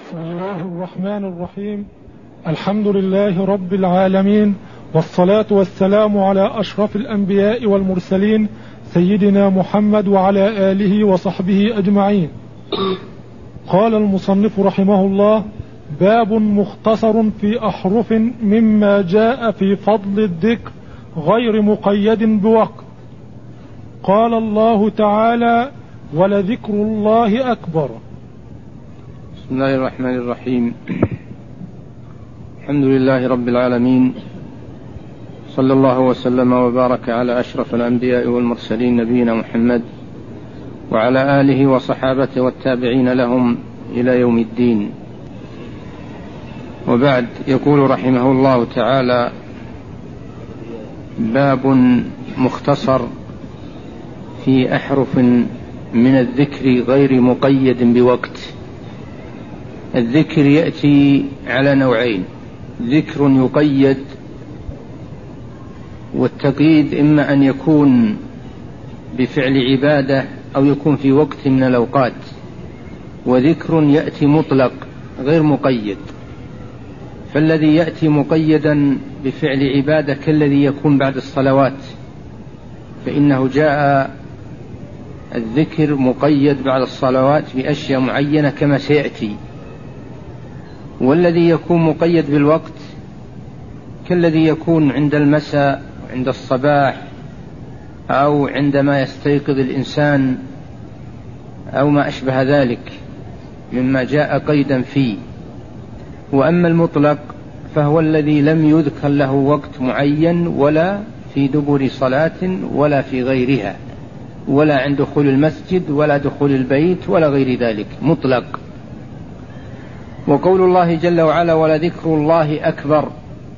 بسم الله الرحمن الرحيم. الحمد لله رب العالمين، والصلاة والسلام على أشرف الأنبياء والمرسلين سيدنا محمد وعلى آله وصحبه أجمعين. قال المصنف رحمه الله: باب مختصر في أحرف مما جاء في فضل الذكر غير مقيد بوقت. قال الله تعالى: ولذكر الله أكبر. بسم الله الرحمن الرحيم. الحمد لله رب العالمين، صلى الله وسلم وبارك على أشرف الأنبياء والمرسلين نبينا محمد وعلى آله وصحابته والتابعين لهم إلى يوم الدين. وبعد، يقول رحمه الله تعالى: باب مختصر في أحرف من الذكر غير مقيد بوقت. الذكر يأتي على نوعين: ذكر يقيد، والتقييد إما أن يكون بفعل عبادة أو يكون في وقت من الأوقات، وذكر يأتي مطلق غير مقيد. فالذي يأتي مقيدا بفعل عبادة كالذي يكون بعد الصلوات، فإنه جاء الذكر مقيد بعد الصلوات بأشياء معينة كما سيأتي. والذي يكون مقيد بالوقت كالذي يكون عند المساء، عند الصباح، أو عندما يستيقظ الإنسان، أو ما أشبه ذلك مما جاء قيدا فيه. وأما المطلق فهو الذي لم يذكر له وقت معين، ولا في دبر صلاة ولا في غيرها، ولا عند دخول المسجد ولا دخول البيت ولا غير ذلك، مطلق. وقول الله جل وعلا: ولذكر الله أكبر،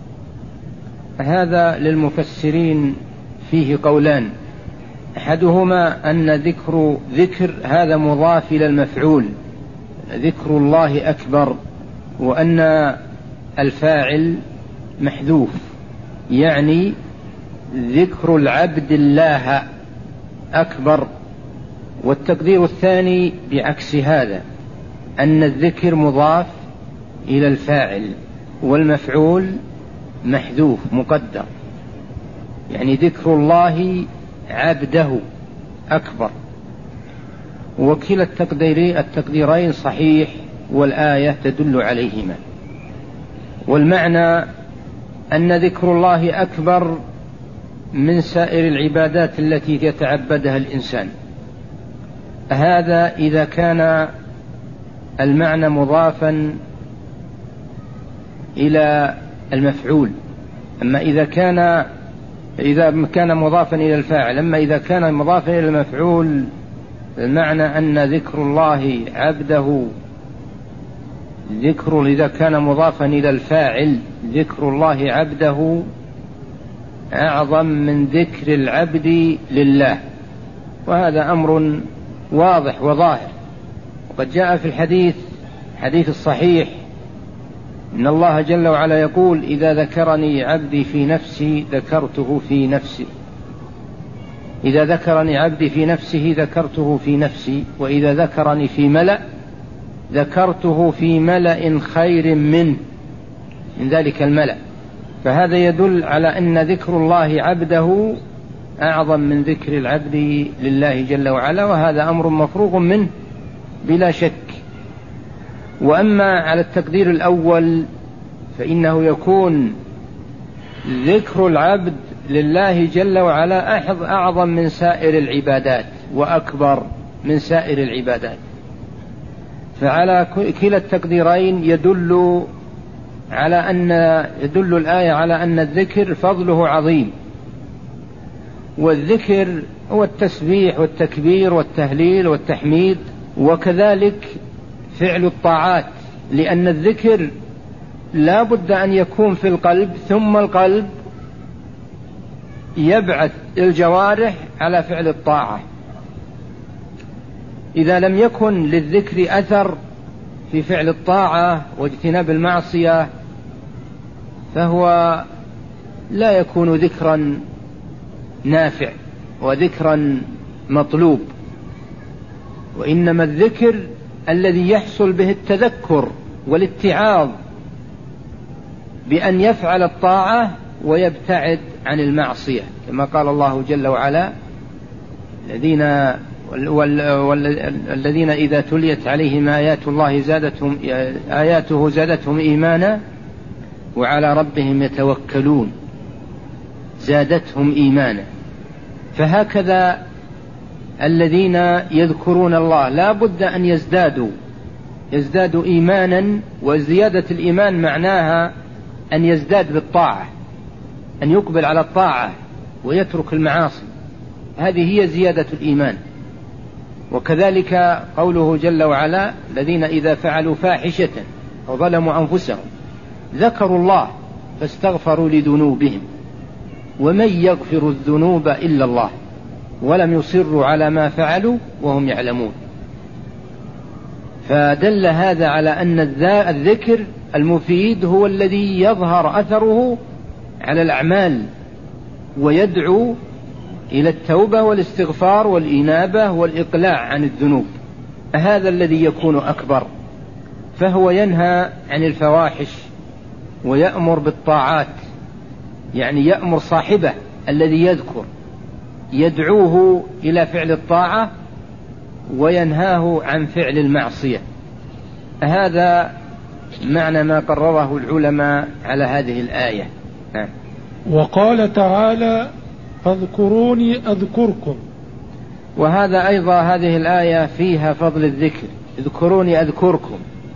هذا للمفسرين فيه قولان: أحدهما أن ذكر هذا مضاف إلى المفعول، ذكر الله أكبر، وأن الفاعل محذوف، يعني ذكر العبد الله أكبر. والتقدير الثاني بعكس هذا، أن الذكر مضاف إلى الفاعل والمفعول محذوف مقدر، يعني ذكر الله عبده أكبر. وكلا التقديرين صحيح، والآية تدل عليهما. والمعنى أن ذكر الله أكبر من سائر العبادات التي يتعبدها الإنسان. هذا إذا كان المعنى مضافا إلى المفعول. أما إذا كان مضافا إلى الفاعل. أما إذا كان مضافا إلى المفعول، المعنى أن ذكر الله عبده إذا كان مضافا إلى الفاعل، ذكر الله عبده أعظم من ذكر العبد لله. وهذا أمر واضح وظاهر. وقد جاء في الحديث الصحيح إن الله جل وعلا يقول: إذا ذكرني عبدي في نفسي ذكرته في نفسي، إذا ذكرني عبدي في نفسه ذكرته في نفسي، وإذا ذكرني في ملأ ذكرته في ملأ خير من ذلك الملأ. فهذا يدل على أن ذكر الله عبده أعظم من ذكر العبد لله جل وعلا، وهذا أمر مفروغ منه بلا شك. وأما على التقدير الأول فإنه يكون ذكر العبد لله جل وعلا أعظم من سائر العبادات وأكبر من سائر العبادات. فعلى كلا التقديرين يدل الآية على أن الذكر فضله عظيم. والذكر هو التسبيح والتكبير والتهليل والتحميد، وكذلك فعل الطاعات، لأن الذكر لا بد أن يكون في القلب، ثم القلب يبعث الجوارح على فعل الطاعة. إذا لم يكن للذكر أثر في فعل الطاعة واجتناب المعصية فهو لا يكون ذكرا نافع وذكرا مطلوب. وإنما الذكر الذي يحصل به التذكر والاتعاظ بأن يفعل الطاعة ويبتعد عن المعصية، كما قال الله جل وعلا: الذين إذا تليت عليهم آياته زادتهم إيمانا وعلى ربهم يتوكلون، زادتهم إيمانا. فهكذا الذين يذكرون الله لا بد أن يزدادوا إيمانا، وزيادة الإيمان معناها أن يزداد بالطاعة، أن يقبل على الطاعة ويترك المعاصي، هذه هي زيادة الإيمان. وكذلك قوله جل وعلا: الذين إذا فعلوا فاحشة أو ظلموا أنفسهم ذكروا الله فاستغفروا لذنوبهم ومن يغفر الذنوب إلا الله ولم يصروا على ما فعلوا وهم يعلمون. فدل هذا على أن الذكر المفيد هو الذي يظهر أثره على الأعمال ويدعو إلى التوبة والاستغفار والإنابة والإقلاع عن الذنوب، هذا الذي يكون أكبر. فهو ينهى عن الفواحش ويأمر بالطاعات، يعني يأمر صاحبه الذي يذكر يدعوه إلى فعل الطاعة وينهاه عن فعل المعصية. هذا معنى ما قرره العلماء على هذه الآية. وقال تعالى: فاذكروني أذكركم. وهذا أيضا هذه الآية فيها فضل الذكر، اذكروني أذكركم،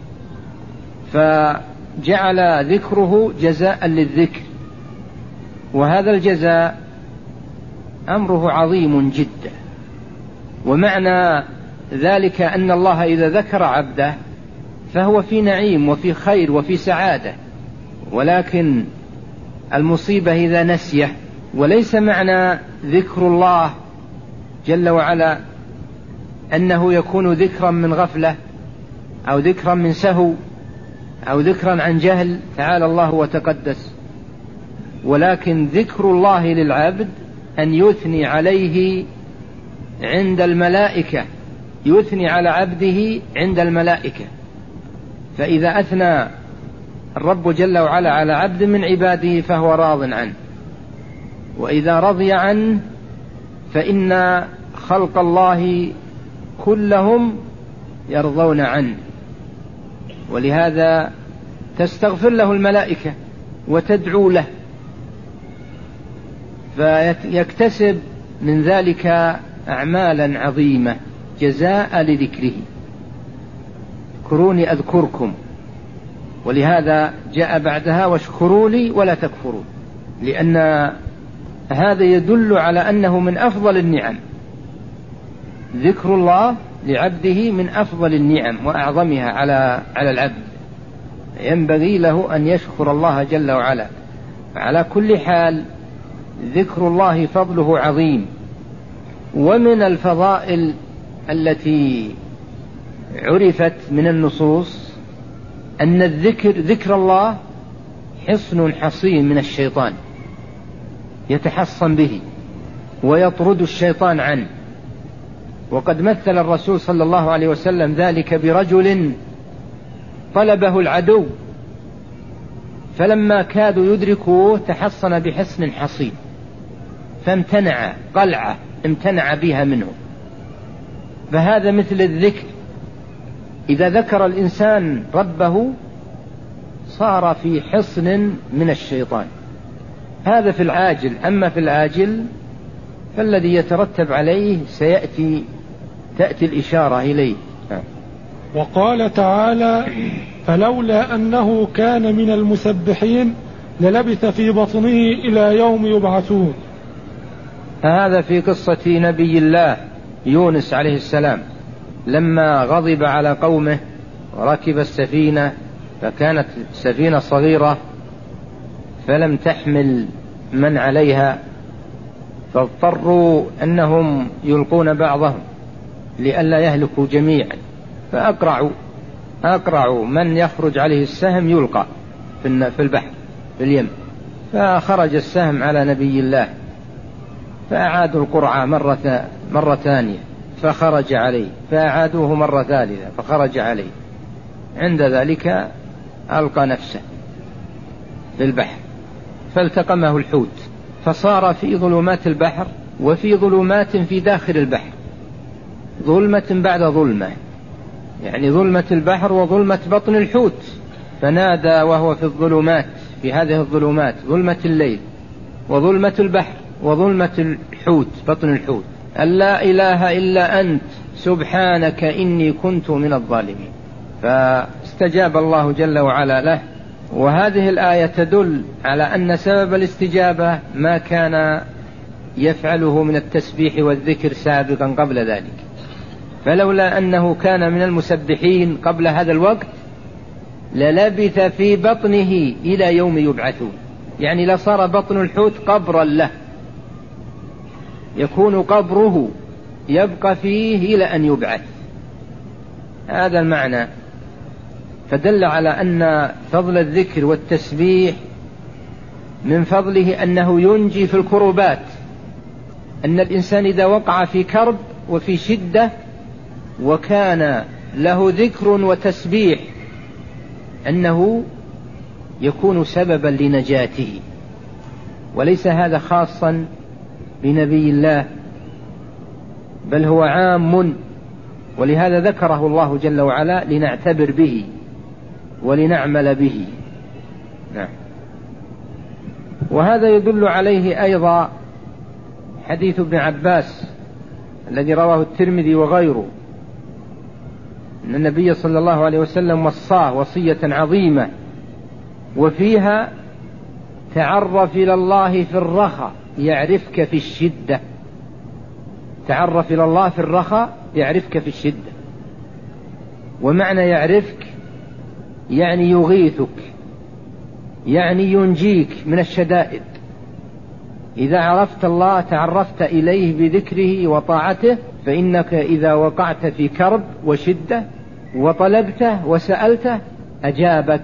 فجعل ذكره جزاء للذكر، وهذا الجزاء أمره عظيم جدا. ومعنى ذلك أن الله إذا ذكر عبده فهو في نعيم وفي خير وفي سعادة، ولكن المصيبة إذا نسيه. وليس معنى ذكر الله جل وعلا أنه يكون ذكرا من غفلة أو ذكرا من سهو أو ذكرا عن جهل، تعالى الله وتقدس، ولكن ذكر الله للعبد أن يثني عليه عند الملائكة، يثني على عبده عند الملائكة. فإذا أثنى الرب جل وعلا على عبد من عباده فهو راض عنه، وإذا رضي عنه فإن خلق الله كلهم يرضون عنه، ولهذا تستغفر له الملائكة وتدعو له، فيكتسب من ذلك أعمالا عظيمة جزاء لذكره. اذكروني أذكركم، ولهذا جاء بعدها: واشكروا لي ولا تكفرون، لأن هذا يدل على أنه من أفضل النعم. ذكر الله لعبده من أفضل النعم وأعظمها على العبد، ينبغي له أن يشكر الله جل وعلا. على كل حال ذكر الله فضله عظيم. ومن الفضائل التي عرفت من النصوص أن ذكر الله حصن حصين من الشيطان، يتحصن به ويطرد الشيطان عنه. وقد مثل الرسول صلى الله عليه وسلم ذلك برجل طلبه العدو، فلما كادوا يدركوه تحصن بحصن حصين، فامتنع قلعة امتنع بها منه. فهذا مثل الذكر، إذا ذكر الإنسان ربه صار في حصن من الشيطان. هذا في العاجل. أما في الآجل فالذي يترتب عليه تأتي الإشارة إليه. وقال تعالى: فلولا أنه كان من المسبحين للبث في بطنه إلى يوم يبعثون. هذا في قصة نبي الله يونس عليه السلام، لما غضب على قومه وركب السفينة، فكانت سفينة صغيرة فلم تحمل من عليها، فاضطروا أنهم يلقون بعضهم لئلا يهلكوا جميعا، فأقرعوا من يخرج عليه السهم يلقى في البحر في اليم، فخرج السهم على نبي الله، فأعادوا القرعة مرة ثانية فخرج عليه، فأعادوه مرة ثالثة فخرج عليه، عند ذلك ألقى نفسه في البحر فالتقمه الحوت، فصار في ظلمات البحر وفي ظلمات في داخل البحر، ظلمة بعد ظلمة، يعني ظلمة البحر وظلمة بطن الحوت. فنادى وهو في الظلمات، في هذه الظلمات، ظلمة الليل وظلمة البحر وظلمة الحوت بطن الحوت، أن لا إله إلا أنت سبحانك إني كنت من الظالمين. فاستجاب الله جل وعلا له. وهذه الآية تدل على أن سبب الاستجابة ما كان يفعله من التسبيح والذكر سابقا قبل ذلك، فلولا أنه كان من المسبحين قبل هذا الوقت للبث في بطنه إلى يوم يبعثون، يعني لصار بطن الحوت قبرا له، يكون قبره يبقى فيه إلى أن يبعث. هذا المعنى. فدل على أن فضل الذكر والتسبيح من فضله أنه ينجي في الكربات، أن الإنسان إذا وقع في كرب وفي شدة وكان له ذكر وتسبيح أنه يكون سببا لنجاته. وليس هذا خاصا بنبي الله، بل هو عام، ولهذا ذكره الله جل وعلا لنعتبر به ولنعمل به. نعم. وهذا يدل عليه أيضا حديث ابن عباس الذي رواه الترمذي وغيره، أن النبي صلى الله عليه وسلم وصاه وصية عظيمة وفيها: تعرف إلى الله في الرخاء يعرفك في الشدة. تعرف إلى الله في الرخاء يعرفك في الشدة. ومعنى يعرفك يعني يغيثك، يعني ينجيك من الشدائد. إذا عرفت الله تعرفت إليه بذكره وطاعته، فإنك إذا وقعت في كرب وشدة وطلبته وسألته أجابك.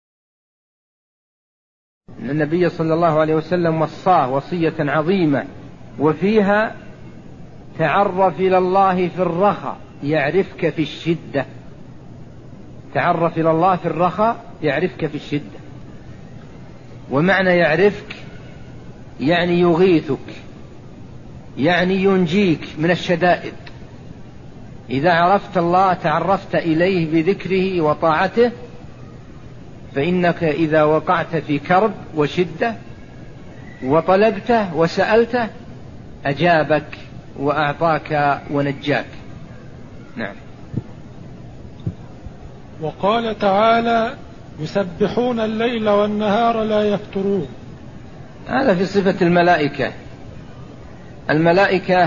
النبي صلى الله عليه وسلم وصاه وصية عظيمة وفيها: تعرف إلى الله في الرخاء يعرفك في الشدة. تعرف إلى الله في الرخاء يعرفك في الشدة. ومعنى يعرفك يعني يغيثك، يعني ينجيك من الشدائد. إذا عرفت الله تعرفت إليه بذكره وطاعته، فإنك إذا وقعت في كرب وشدة وطلبته وسألته أجابك وأعطاك ونجاك. نعم. وقال تعالى: يسبحون الليل والنهار لا يفترون. هذا في صفة الملائكة. الملائكة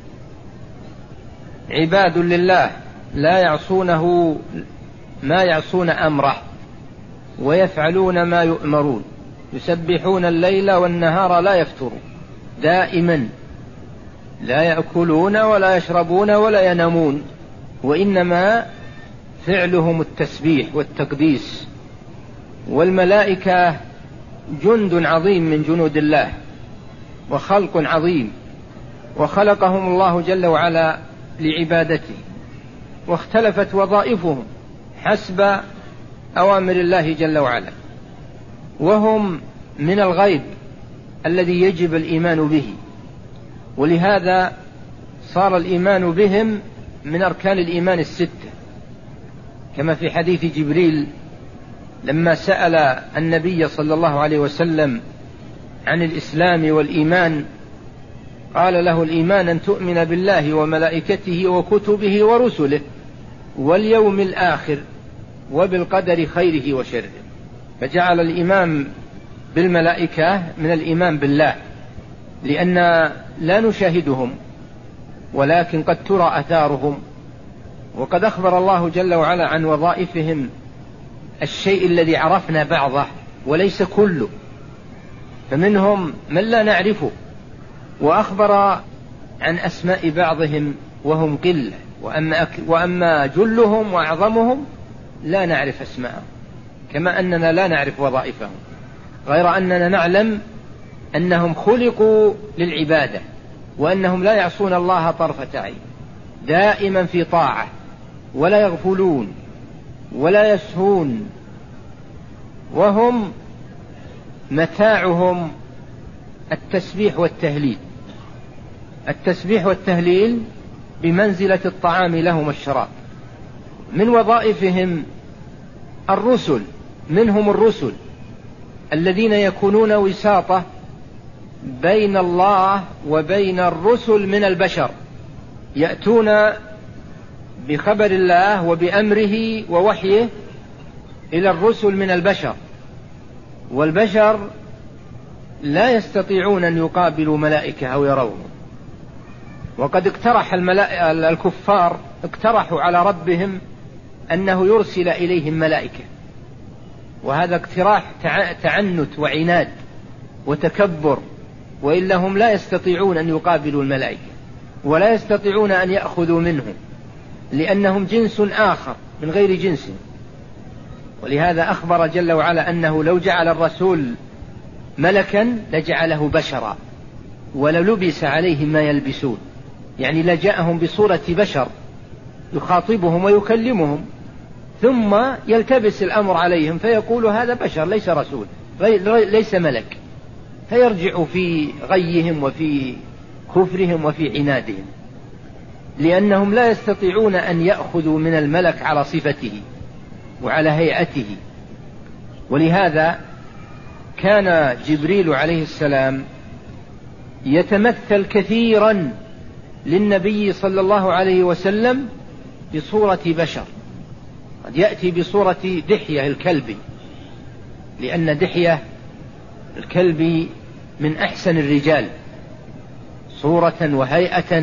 عباد لله لا يعصونه ما يعصون أمره ويفعلون ما يؤمرون، يسبحون الليل والنهار لا يفترون، دائما لا يأكلون ولا يشربون ولا ينامون، وإنما فعلهم التسبيح والتقديس. والملائكة جند عظيم من جنود الله وخلق عظيم، وخلقهم الله جل وعلا لعبادته، واختلفت وظائفهم حسب أوامر الله جل وعلا، وهم من الغيب الذي يجب الإيمان به. ولهذا صار الإيمان بهم من أركان الإيمان الستة، كما في حديث جبريل لما سأل النبي صلى الله عليه وسلم عن الإسلام والإيمان، قال له: الإيمان أن تؤمن بالله وملائكته وكتبه ورسله واليوم الآخر وبالقدر خيره وشره. فجعل الإيمان بالملائكة من الإيمان بالله، لأن لا نشاهدهم ولكن قد ترى أثارهم، وقد أخبر الله جل وعلا عن وظائفهم الشيء الذي عرفنا بعضه وليس كله، فمنهم من لا نعرفه، وأخبر عن أسماء بعضهم وهم قلة، وأما جلهم وأعظمهم لا نعرف أسماءهم، كما أننا لا نعرف وظائفهم، غير أننا نعلم أنهم خلقوا للعبادة، وأنهم لا يعصون الله طرفة عين، دائما في طاعة ولا يغفلون ولا يسهون، وهم متاعهم التسبيح والتهليل. التسبيح والتهليل بمنزلة الطعام لهم والشراب. من وظائفهم الرسل، منهم الرسل الذين يكونون وساطة بين الله وبين الرسل من البشر، يأتون بخبر الله وبأمره ووحيه إلى الرسل من البشر، والبشر لا يستطيعون أن يقابلوا ملائكة أو يروهم. وقد اقترح الكفار اقترحوا على ربهم أنه يرسل إليهم ملائكة، وهذا اقتراح تعنت وعناد وتكبر، وإلا هم لا يستطيعون أن يقابلوا الملائكة ولا يستطيعون أن يأخذوا منهم، لأنهم جنس آخر من غير جنسهم. ولهذا أخبر جل وعلا أنه لو جعل الرسول ملكا لجعله بشرا وللبس عليهم ما يلبسون، يعني لجاءهم بصورة بشر يخاطبهم ويكلمهم، ثم يلتبس الأمر عليهم فيقول هذا بشر ليس رسول ليس ملك، فيرجع في غيهم وفي كفرهم وفي عنادهم، لأنهم لا يستطيعون أن يأخذوا من الملك على صفته وعلى هيئته. ولهذا كان جبريل عليه السلام يتمثل كثيرا للنبي صلى الله عليه وسلم بصورة بشر، قد يأتي بصورة دحية الكلب، لأن دحية الكلب من أحسن الرجال صورة وهيئة،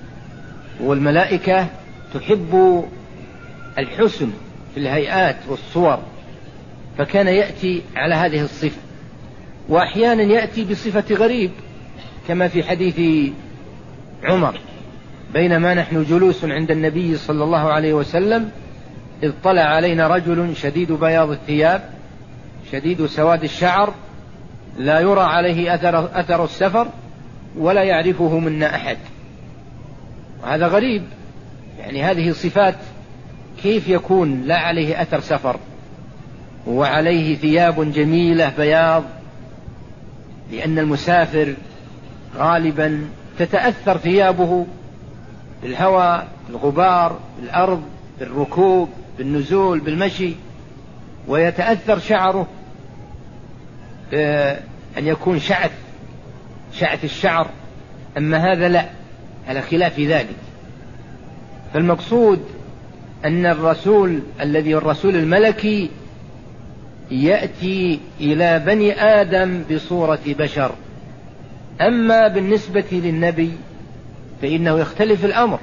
والملائكة تحب الحسن في الهيئات والصور، فكان يأتي على هذه الصفة. وأحيانا يأتي بصفة غريب كما في حديث عمر: بينما نحن جلوس عند النبي صلى الله عليه وسلم إذ طلع علينا رجل شديد بياض الثياب شديد سواد الشعر لا يرى عليه أثر السفر ولا يعرفه منا أحد. وهذا غريب، يعني هذه صفات كيف يكون لا عليه أثر سفر وعليه ثياب جميلة بياض؟ لأن المسافر غالبا تتأثر ثيابه بالهواء، بالغبار، بالأرض، بالركوب، بالنزول، بالمشي، ويتأثر شعره أن يكون شعث الشعر. أما هذا لا، على خلاف ذلك. فالمقصود أن الرسول الرسول الملكي يأتي إلى بني آدم بصورة بشر. أما بالنسبة للنبي فإنه يختلف الأمر،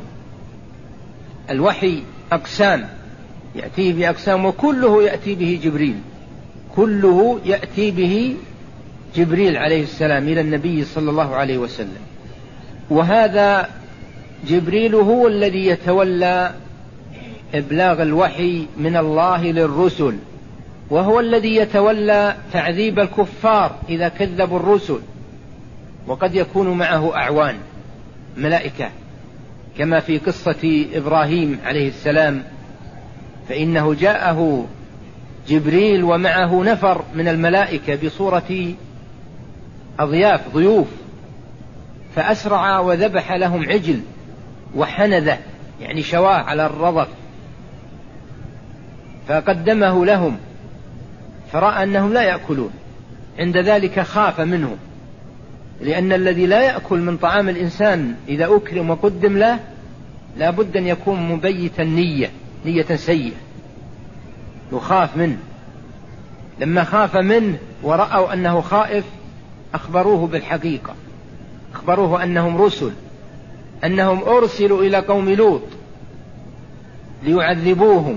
الوحي أقسام، يأتي بأقسام، وكله يأتي به جبريل، كله يأتي به جبريل عليه السلام إلى النبي صلى الله عليه وسلم. وهذا جبريل هو الذي يتولى إبلاغ الوحي من الله للرسل، وهو الذي يتولى تعذيب الكفار إذا كذبوا الرسل. وقد يكون معه أعوان ملائكة كما في قصة إبراهيم عليه السلام، فإنه جاءه جبريل ومعه نفر من الملائكة بصورة ضيوف، فأسرع وذبح لهم عجل وحنذه، يعني شواه على الرضف، فقدمه لهم، فرأى أنهم لا يأكلون، عند ذلك خاف منهم، لأن الذي لا يأكل من طعام الإنسان إذا أكرم وقدم له لا بد أن يكون مبيتا نية سيئة، يخاف منه. لما خاف منه ورأوا أنه خائف أخبروه بالحقيقة، أخبروه أنهم رسل، أنهم أرسلوا إلى قوم لوط ليعذبوهم،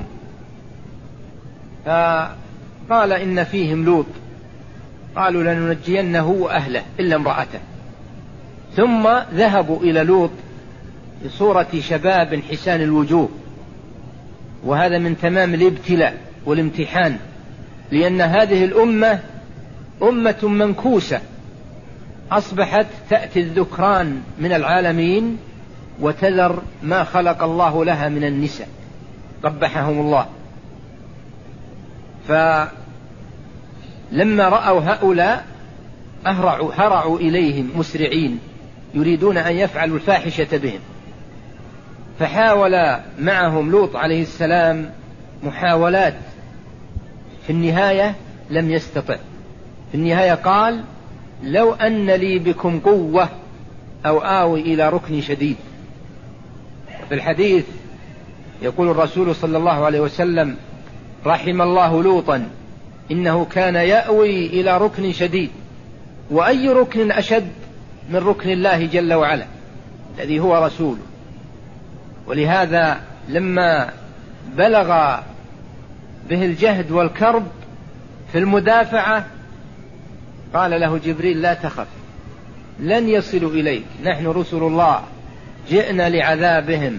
فقال إن فيهم لوط، قالوا لننجينه وأهله إلا امرأته. ثم ذهبوا إلى لوط بصورة شباب حسان الوجوه، وهذا من تمام الابتلاء والامتحان، لأن هذه الأمة أمة منكوسة، أصبحت تأتي الذكران من العالمين وتذر ما خلق الله لها من النساء، قبحهم الله. فلما رأوا هؤلاء هرعوا إليهم مسرعين يريدون أن يفعلوا الفاحشة بهم، فحاول معهم لوط عليه السلام محاولات، في النهاية لم يستطع. في النهاية قال: لو أن لي بكم قوة أو آوي إلى ركن شديد. في الحديث يقول الرسول صلى الله عليه وسلم: رحم الله لوطا إنه كان يأوي إلى ركن شديد. وأي ركن أشد من ركن الله جل وعلا الذي هو رسوله. ولهذا لما بلغ به الجهد والكرب في المدافعة قال له جبريل: لا تخف، لن يصلوا إليك، نحن رسل الله جئنا لعذابهم.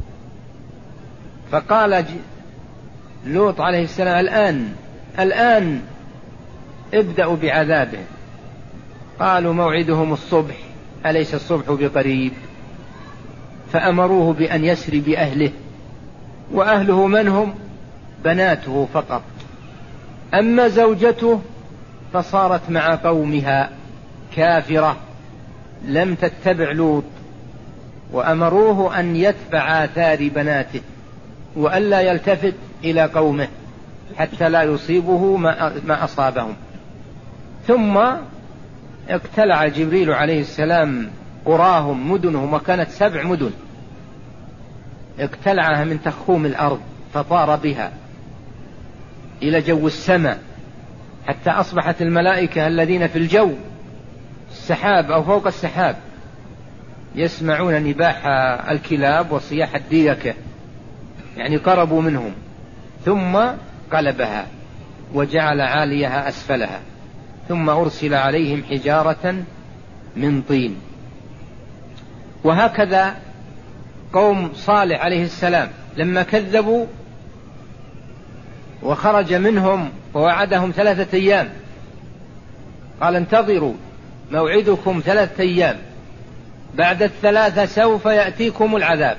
فقال لوط عليه السلام: الآن ابدأوا بعذابهم. قالوا: موعدهم الصبح، أليس الصبح بقريب؟ فأمروه بأن يسري بأهله، وأهله من هم؟ بناته فقط. أما زوجته فصارت مع قومها كافرة لم تتبع لوط، وأمروه أن يتبع آثار بناته وألا يلتفت إلى قومه حتى لا يصيبه ما أصابهم. ثم اقتلع جبريل عليه السلام قراهم مدنهم، وكانت 7 مدن، اقتلعها من تخوم الأرض فطار بها إلى جو السماء، حتى أصبحت الملائكة الذين في الجو السحاب أو فوق السحاب يسمعون نباح الكلاب وصياح الديكة، يعني قربوا منهم. ثم قلبها وجعل عاليها أسفلها، ثم أرسل عليهم حجارة من طين. وهكذا قوم صالح عليه السلام لما كذبوا وخرج منهم ووعدهم 3 أيام، قال: انتظروا موعدكم 3 أيام، بعد 3 سوف يأتيكم العذاب.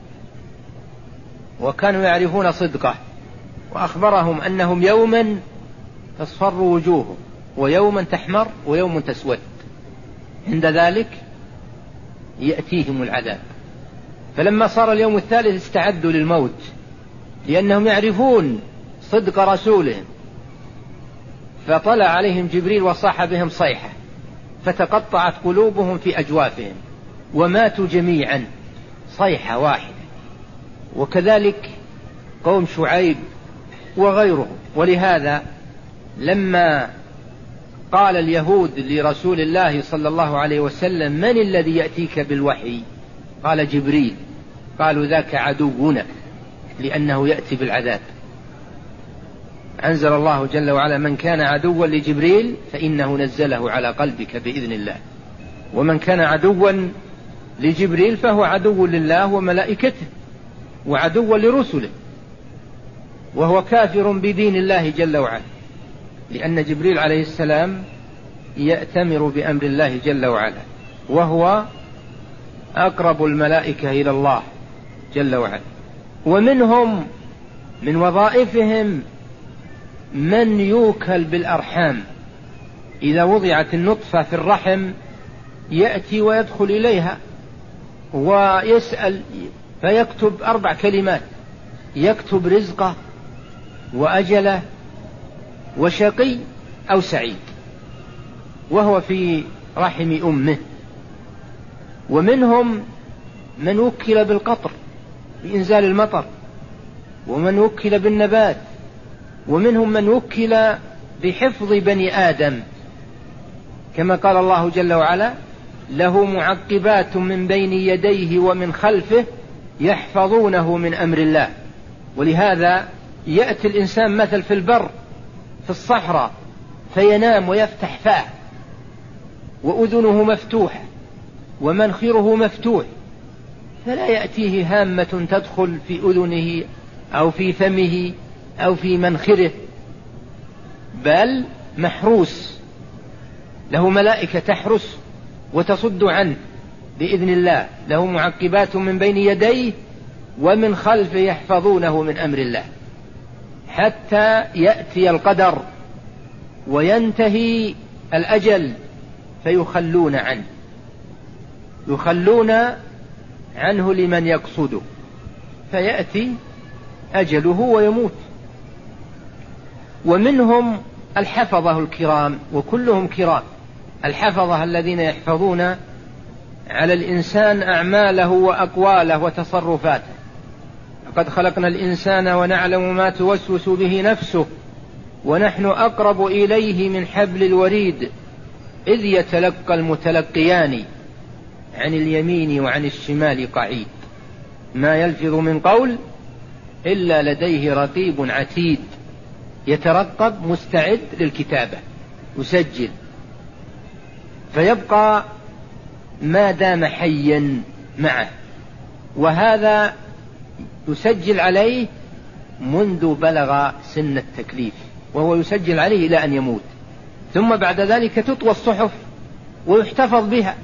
وكانوا يعرفون صدقه، وأخبرهم أنهم يوما تصفر وجوههم ويوما تحمر ويوم تسود، عند ذلك يأتيهم العذاب. فلما صار اليوم الثالث استعدوا للموت، لأنهم يعرفون صدق رسولهم. فطلع عليهم جبريل وصاح بهم صيحة فتقطعت قلوبهم في أجوافهم وماتوا جميعا، صيحة واحدة. وكذلك قوم شعيب وغيرهم. ولهذا لما قال اليهود لرسول الله صلى الله عليه وسلم: من الذي يأتيك بالوحي؟ قال: جبريل. قالوا: ذاك عدونا، لأنه يأتي بالعذاب. أنزل الله جل وعلا: من كان عدوا لجبريل فإنه نزله على قلبك بإذن الله. ومن كان عدوا لجبريل فهو عدو لله وملائكته وعدو لرسله، وهو كافر بدين الله جل وعلا، لأن جبريل عليه السلام يأتمر بأمر الله جل وعلا، وهو أقرب الملائكة إلى الله جل وعلا. ومنهم من وظائفهم من يوكل بالأرحام، إذا وضعت النطفة في الرحم يأتي ويدخل إليها ويسأل فيكتب 4 كلمات، يكتب رزقه وأجله وشقي أو سعيد وهو في رحم أمه. ومنهم من وكل بالقطر بإنزال المطر، ومن وكل بالنبات، ومنهم من وكل بحفظ بني آدم، كما قال الله جل وعلا: له معقبات من بين يديه ومن خلفه يحفظونه من أمر الله. ولهذا يأتي الإنسان مثل في البر في الصحراء فينام ويفتح فاه وأذنه مفتوحة ومنخره مفتوح، فلا يأتيه هامة تدخل في أذنه أو في فمه أو في منخره، بل محروس، له ملائكة تحرس وتصد عنه بإذن الله. له معقبات من بين يديه ومن خلفه يحفظونه من أمر الله. حتى يأتي القدر وينتهي الأجل فيخلون عنه، يخلون عنه لمن يقصده، فيأتي أجله ويموت. ومنهم الحفظة الكرام، وكلهم كرام، الحفظة الذين يحفظون على الإنسان أعماله وأقواله وتصرفاته. لقد خلقنا الإنسان ونعلم ما توسوس به نفسه ونحن أقرب إليه من حبل الوريد إذ يتلقى المتلقيان عن اليمين وعن الشمال قعيد ما يلفظ من قول إلا لديه رقيب عتيد يترقب مستعد للكتابة يسجل، فيبقى ما دام حيا معه، وهذا يسجل عليه منذ بلغ سن التكليف، وهو يسجل عليه إلى أن يموت، ثم بعد ذلك تطوى الصحف ويحتفظ بها،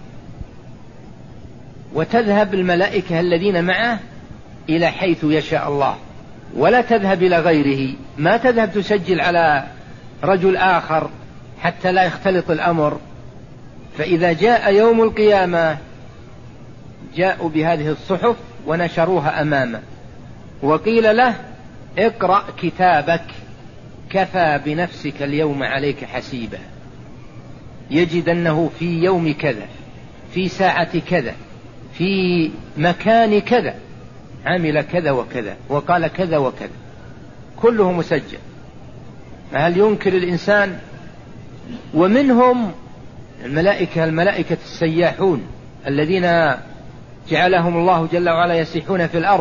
وتذهب الملائكة الذين معه إلى حيث يشاء الله، ولا تذهب إلى غيره، ما تذهب تسجل على رجل آخر حتى لا يختلط الأمر. فإذا جاء يوم القيامة جاءوا بهذه الصحف ونشروها أمامه، وقيل له اقرأ كتابك كفى بنفسك اليوم عليك حسيبا، يجد أنه في يوم كذا في ساعة كذا في مكان كذا عمل كذا وكذا وقال كذا وكذا، كله مسجل. فهل ينكر الإنسان؟ ومنهم الملائكة السياحون الذين جعلهم الله جل وعلا يسيحون في الأرض،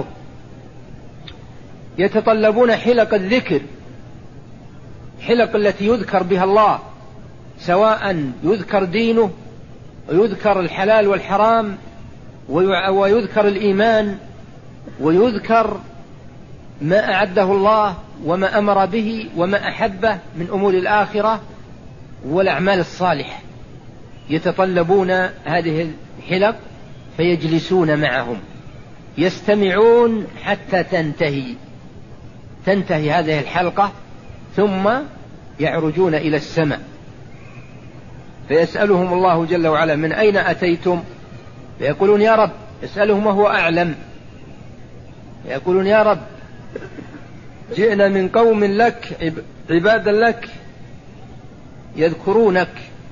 يتطلبون حلق الذكر، حلق التي يذكر بها الله، سواء يذكر دينه ويذكر الحلال والحرام ويذكر الإيمان ويذكر ما أعده الله وما أمر به وما أحبه من أمور الآخرة والأعمال الصالحة، يتطلبون هذه الحلق فيجلسون معهم يستمعون حتى تنتهي هذه الحلقة، ثم يعرجون إلى السماء فيسألهم الله جل وعلا من أين أتيتم؟ فيقولون يا رب، يسألهم وهو أعلم، يقولون يا رب جئنا من قوم لك عبادا لك يذكرونك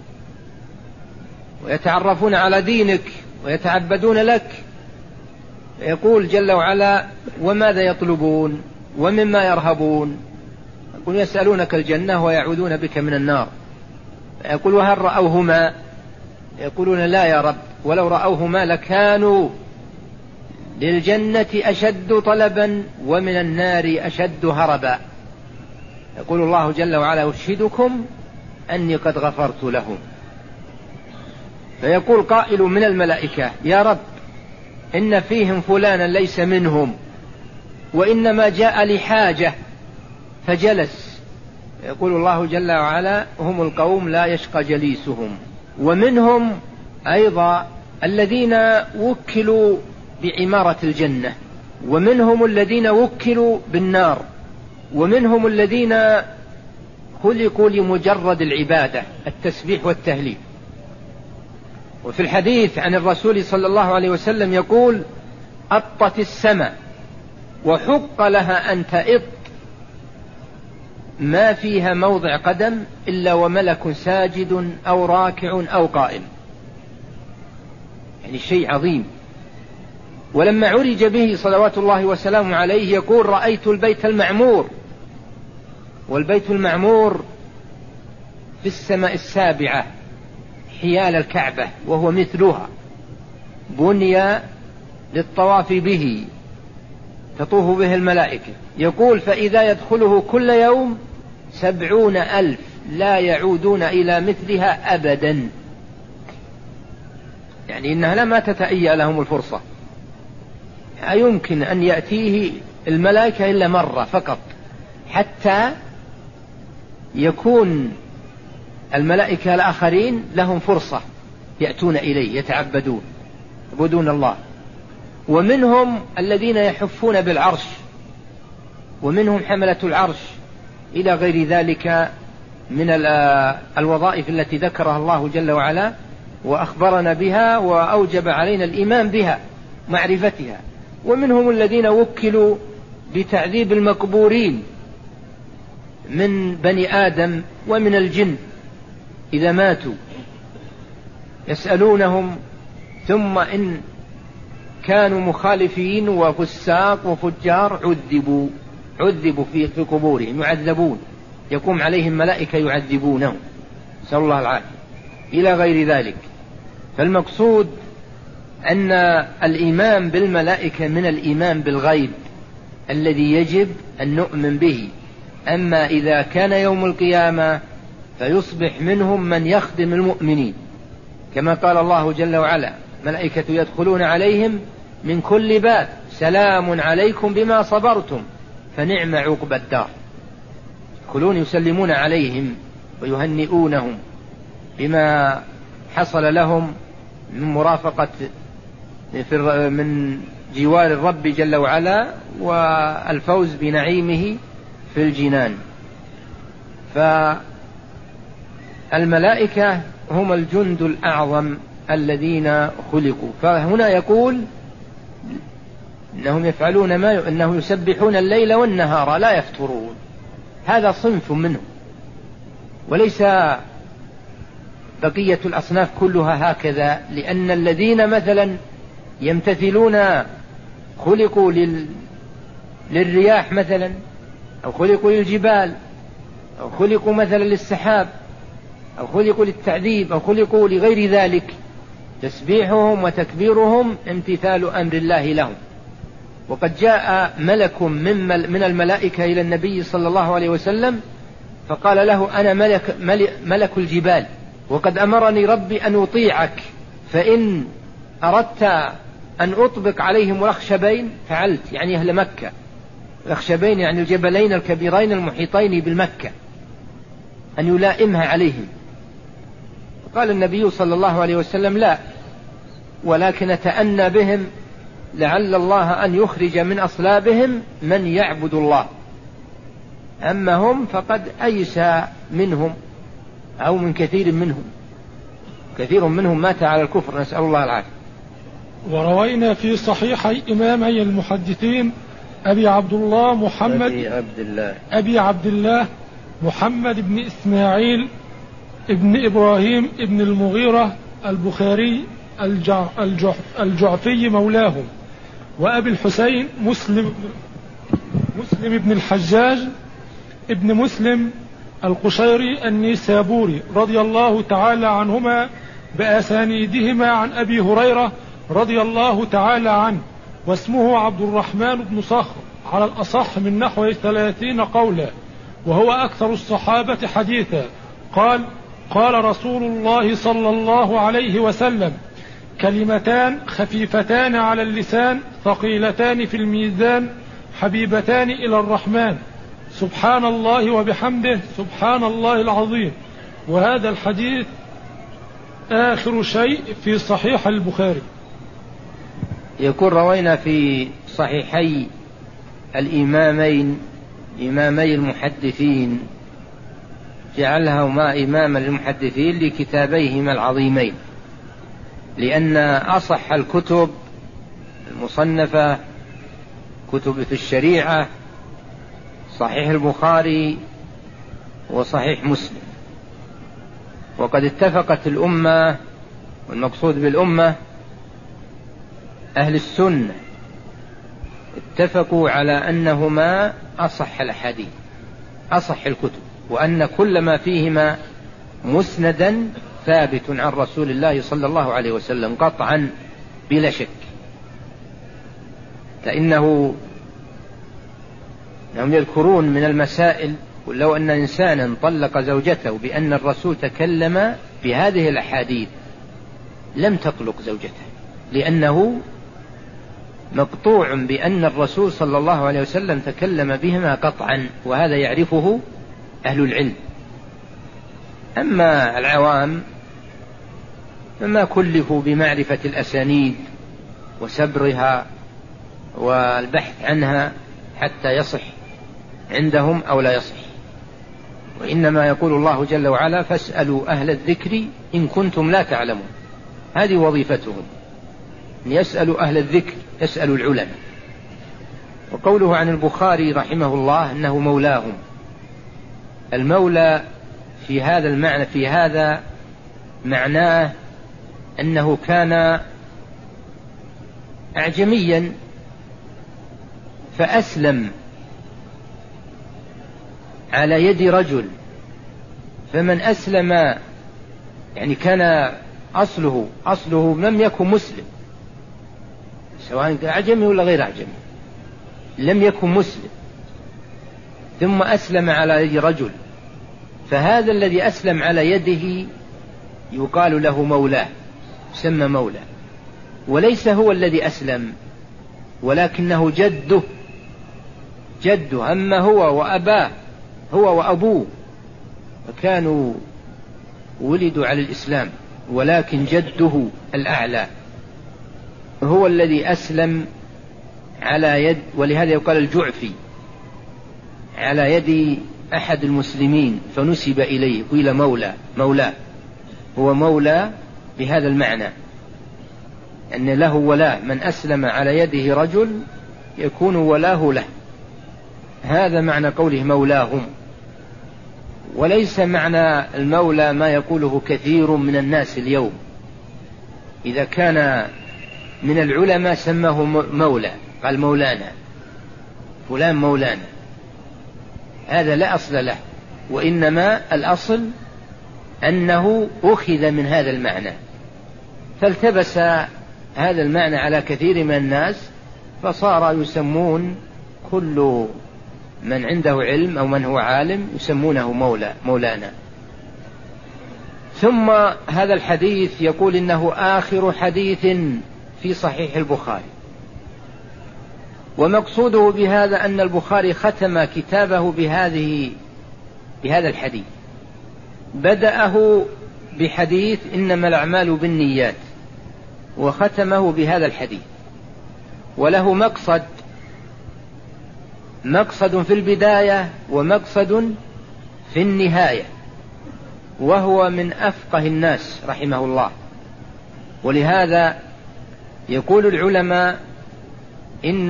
ويتعرفون على دينك ويتعبدون لك. يقول جل وعلا وماذا يطلبون ومما يرهبون؟ يقول يسألونك الجنة ويعوذون بك من النار. يقول وهل رأوهما؟ يقولون لا يا رب، ولو رأوهما لكانوا للجنة أشد طلبا ومن النار أشد هربا. يقول الله جل وعلا أشهدكم أني قد غفرت لهم. فيقول قائل من الملائكة يا رب إن فيهم فلانا ليس منهم وإنما جاء لحاجة فجلس. يقول الله جل وعلا هم القوم لا يشقى جليسهم. ومنهم أيضا الذين وكلوا بعمارة الجنة، ومنهم الذين وكلوا بالنار، ومنهم الذين خلقوا لمجرد العبادة التسبيح والتهليل. وفي الحديث عن الرسول صلى الله عليه وسلم يقول أطت السماء وحق لها أن تئط ما فيها موضع قدم إلا وملك ساجد أو راكع أو قائم، يعني شيء عظيم. ولما عرج به صلوات الله وسلامه عليه يقول رأيت البيت المعمور، والبيت المعمور في السماء السابعة حيال الكعبة وهو مثلها، بني للطواف به تطوف به الملائكة. يقول فإذا يدخله كل يوم 70,000 لا يعودون إلى مثلها أبدا، يعني إنها لما تتأيأ لهم الفرصة، لا يمكن أن يأتيه الملائكة إلا مرة فقط، حتى يكون الملائكة الآخرين لهم فرصة يأتون إليه يتعبدون يعبدون الله. ومنهم الذين يحفون بالعرش، ومنهم حملة العرش إلى غير ذلك من الوظائف التي ذكرها الله جل وعلا وأخبرنا بها وأوجب علينا الإيمان بها معرفتها. ومنهم الذين وكلوا بتعذيب المقبورين من بني آدم ومن الجن إذا ماتوا، يسألونهم ثم إن كانوا مخالفين وفساق وفجار عذبوا في قبورهم، يعذبون، يقوم عليهم ملائكة يعذبونهم، نسأل الله العافية، إلى غير ذلك. فالمقصود أن الإيمان بالملائكة من الإيمان بالغيب الذي يجب أن نؤمن به. أما إذا كان يوم القيامة فيصبح منهم من يخدم المؤمنين، كما قال الله جل وعلا: ملائكة يدخلون عليهم من كل باب سلام عليكم بما صبرتم فنعم عقبى الدار. يدخلون يسلمون عليهم ويهنئونهم بما حصل لهم من مرافقة من جوار الرب جل وعلا والفوز بنعيمه في الجنان. فالملائكة هم الجند الأعظم الذين خلقوا. فهنا يقول إنهم يفعلون إنهم يسبحون الليل والنهار لا يفترون. هذا صنف منهم، وليس بقية الأصناف كلها هكذا، لأن الذين مثلا يمتثلون خلقوا للرياح مثلا، أو خلقوا للجبال، أو خلقوا مثلا للسحاب، أو خلقوا للتعذيب، أو خلقوا لغير ذلك، تسبيحهم وتكبيرهم امتثال أمر الله لهم. وقد جاء ملك من الملائكة إلى النبي صلى الله عليه وسلم فقال له: أنا ملك الجبال، وقد أمرني ربي أن أطيعك، فإن أردت أن أطبق عليهم رخشبين فعلت، يعني أهل مكة، رخشبين يعني الجبلين الكبيرين المحيطين بالمكة، أن يلائمها عليهم. قال النبي صلى الله عليه وسلم: لا، ولكن أتأنى بهم لعل الله أن يخرج من أصلابهم من يعبد الله. أما هم فقد أيس منهم أو من كثير منهم، كثير منهم مات على الكفر، نسأل الله العافية. وروينا في صحيحي إمامي المحدثين أبي عبد الله محمد بن إسماعيل ابن إبراهيم ابن المغيرة البخاري الجعفي مولاهم، وأبي الحسين مسلم بن الحجاج ابن مسلم القشيري النيسابوري رضي الله تعالى عنهما بأسانيدهما عن أبي هريرة رضي الله تعالى عنه، واسمه عبد الرحمن بن صخر على الأصح من نحو 30 قولا، وهو أكثر الصحابة حديثا. قال رسول الله صلى الله عليه وسلم: كلمتان خفيفتان على اللسان ثقيلتان في الميزان حبيبتان إلى الرحمن، سبحان الله وبحمده سبحان الله العظيم. وهذا الحديث آخر شيء في صحيح البخاري. يقول: روينا في صحيحي الإمامي المحدثين، جعلهما إماما للمحدثين لكتابيهما العظيمين، لأن أصح الكتب المصنفة كتب في الشريعة صحيح البخاري وصحيح مسلم. وقد اتفقت الأمة، والمقصود بالأمة أهل السنة، اتفقوا على أنهما أصح الحديث، أصح الكتب، وأن كل ما فيهما مسندا ثابت عن رسول الله صلى الله عليه وسلم قطعا بلا شك. فإنهم يذكرون من المسائل: لو أن إنسانا طلق زوجته بأن الرسول تكلم بهذه الأحاديث لم تطلق زوجته، لأنه مقطوع بأن الرسول صلى الله عليه وسلم تكلم بهما قطعا، وهذا يعرفه أهل العلم. أما العوام فما كلفوا بمعرفة الأسانيد وسبرها والبحث عنها حتى يصح عندهم أو لا يصح. وإنما يقول الله جل وعلا فاسألوا أهل الذكر إن كنتم لا تعلمون. هذه وظيفتهم، أن يسألوا أهل الذكر، يسألوا العلماء. وقوله عن البخاري رحمه الله أنه مولاهم، المولى في هذا المعنى، في هذا معناه أنه كان أعجميا فأسلم على يد رجل، فمن أسلم يعني كان أصله لم يكن مسلم، سواء أعجمي ولا غير أعجمي، لم يكن مسلم، ثم أسلم على يد رجل، فهذا الذي أسلم على يده يقال له مولاه، يسمى مولى، وليس هو الذي أسلم ولكنه جده، أما هو وأباه، هو وأبوه فكانوا ولدوا على الإسلام، ولكن جده الأعلى هو الذي أسلم على يد، ولهذا يقال الجعفي، على يد أحد المسلمين فنسب إليه، قيل مولاه، هو مولى بهذا المعنى، أن له ولاء، من أسلم على يده رجل يكون ولاه له. هذا معنى قوله مولاهم. وليس معنى المولى ما يقوله كثير من الناس اليوم، إذا كان من العلماء سماه مولى، قال مولانا فلان مولانا، هذا لا أصل له، وإنما الأصل أنه أخذ من هذا المعنى، فالتبس هذا المعنى على كثير من الناس، فصار يسمون كل من عنده علم أو من هو عالم يسمونه مولانا. ثم هذا الحديث يقول إنه آخر حديث في صحيح البخاري، ومقصوده بهذا أن البخاري ختم كتابه بهذا الحديث، بدأه بحديث إنما الأعمال بالنيات، وختمه بهذا الحديث، وله مقصد في البداية ومقصد في النهاية، وهو من أفقه الناس رحمه الله. ولهذا يقول العلماء إن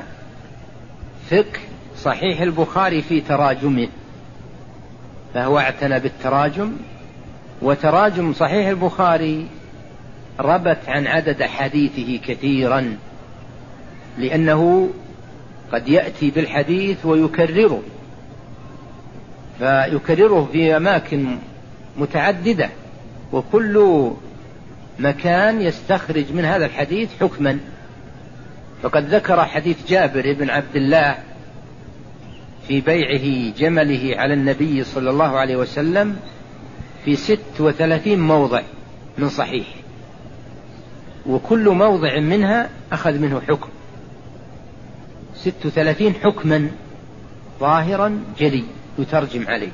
فقه صحيح البخاري في تراجمه، فهو اعتنى بالتراجم، وتراجم صحيح البخاري ربت عن عدد حديثه كثيرا، لأنه قد يأتي بالحديث ويكرره، فيكرره في أماكن متعددة، وكل مكان يستخرج من هذا الحديث حكما. فقد ذكر حديث جابر بن عبد الله في بيعه جمله على النبي صلى الله عليه وسلم في 36 موضع من صحيح، وكل موضع منها أخذ منه حكم، 36 حكما ظاهرا جلي يترجم عليه.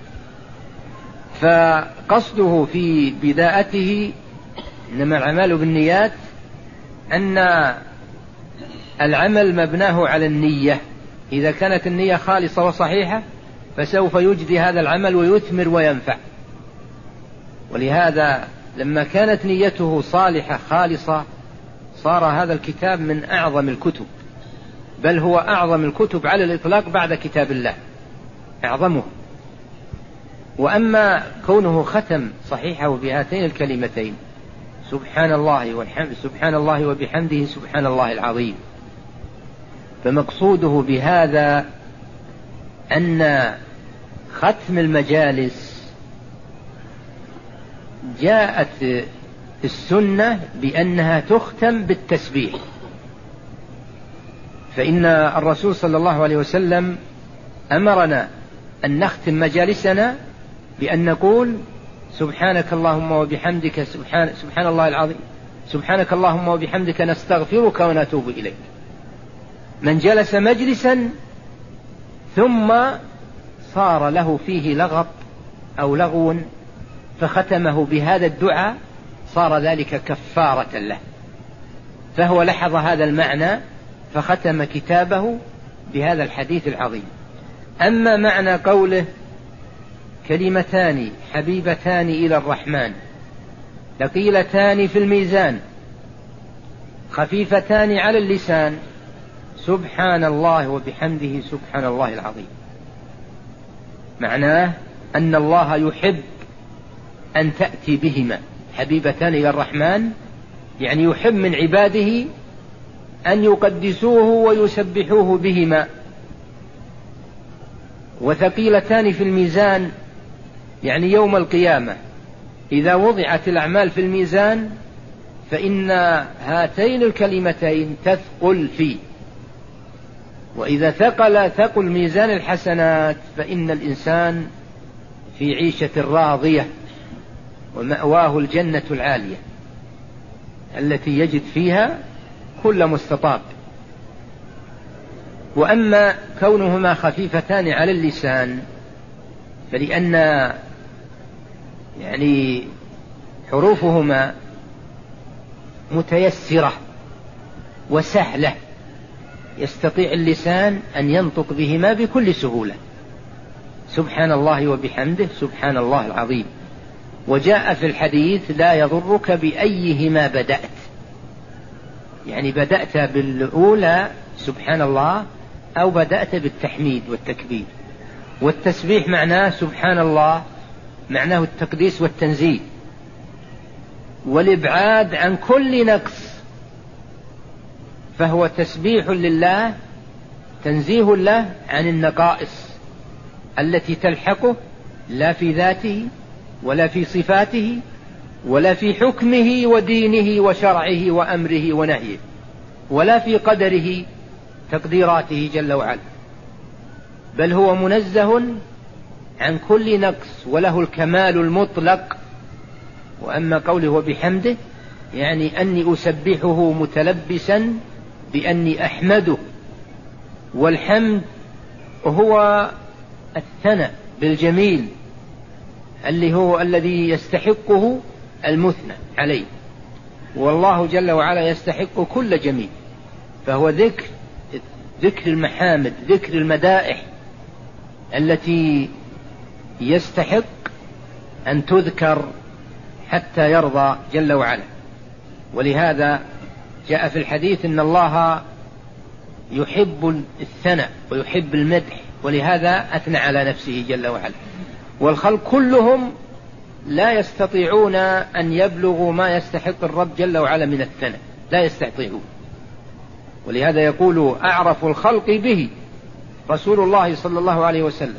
فقصده في بداءته إنما الأعمال بالنيات أن العمل مبناه على النية، إذا كانت النية خالصة وصحيحة فسوف يجدي هذا العمل ويثمر وينفع. ولهذا لما كانت نيته صالحة خالصة صار هذا الكتاب من أعظم الكتب، بل هو أعظم الكتب على الإطلاق بعد كتاب الله، أعظمه. وأما كونه ختم صحيحه بهاتين الكلمتين سبحان الله والحمد، سبحان الله وبحمده سبحان الله العظيم، فمقصوده بهذا أن ختم المجالس جاءت السنة بأنها تختم بالتسبيح، فإن الرسول صلى الله عليه وسلم أمرنا أن نختم مجالسنا بأن نقول سبحانك اللهم وبحمدك سبحان الله العظيم، سبحانك اللهم وبحمدك نستغفرك ونتوب إليك. من جلس مجلسا ثم صار له فيه لغط أو لغو فختمه بهذا الدعاء صار ذلك كفارة له، فهو لحظ هذا المعنى فختم كتابه بهذا الحديث العظيم. أما معنى قوله كلمتان حبيبتان إلى الرحمن ثقيلتان في الميزان خفيفتان على اللسان سبحان الله وبحمده سبحان الله العظيم. معناه أن الله يحب أن تأتي بهما حبيبتان إلى الرحمن، يعني يحب من عباده أن يقدسوه ويسبحوه بهما. وثقيلتان في الميزان يعني يوم القيامة إذا وضعت الأعمال في الميزان فإن هاتين الكلمتين تثقل فيه، وإذا ثقل ميزان الحسنات فإن الإنسان في عيشة راضية ومأواه الجنة العالية التي يجد فيها كل مستطاب. وأما كونهما خفيفتان على اللسان فلأن يعني حروفهما متيسرة وسهلة، يستطيع اللسان أن ينطق بهما بكل سهولة، سبحان الله وبحمده سبحان الله العظيم. وجاء في الحديث لا يضرك بأيهما بدأت، يعني بدأت بالأولى سبحان الله أو بدأت بالتحميد والتكبير. والتسبيح معناه سبحان الله معناه التقديس والتنزيه والإبعاد عن كل نقص، فهو تسبيح لله تنزيه له عن النقائص التي تلحقه لا في ذاته ولا في صفاته ولا في حكمه ودينه وشرعه وأمره ونهيه ولا في قدره تقديراته جل وعلا، بل هو منزه عن كل نقص وله الكمال المطلق. وأما قوله وبحمده يعني أني أسبحه متلبسا بأني أحمده، والحمد هو الثناء بالجميل اللي هو الذي يستحقه المثنى عليه، والله جل وعلا يستحق كل جميل، فهو ذكر المحامد ذكر المدائح التي يستحق أن تذكر حتى يرضى جل وعلا. ولهذا جاء في الحديث إن الله يحب الثناء ويحب المدح، ولهذا أثنى على نفسه جل وعلا. والخلق كلهم لا يستطيعون أن يبلغوا ما يستحق الرب جل وعلا من الثناء، لا يستطيعون. ولهذا يقول أعرف الخلق به رسول الله صلى الله عليه وسلم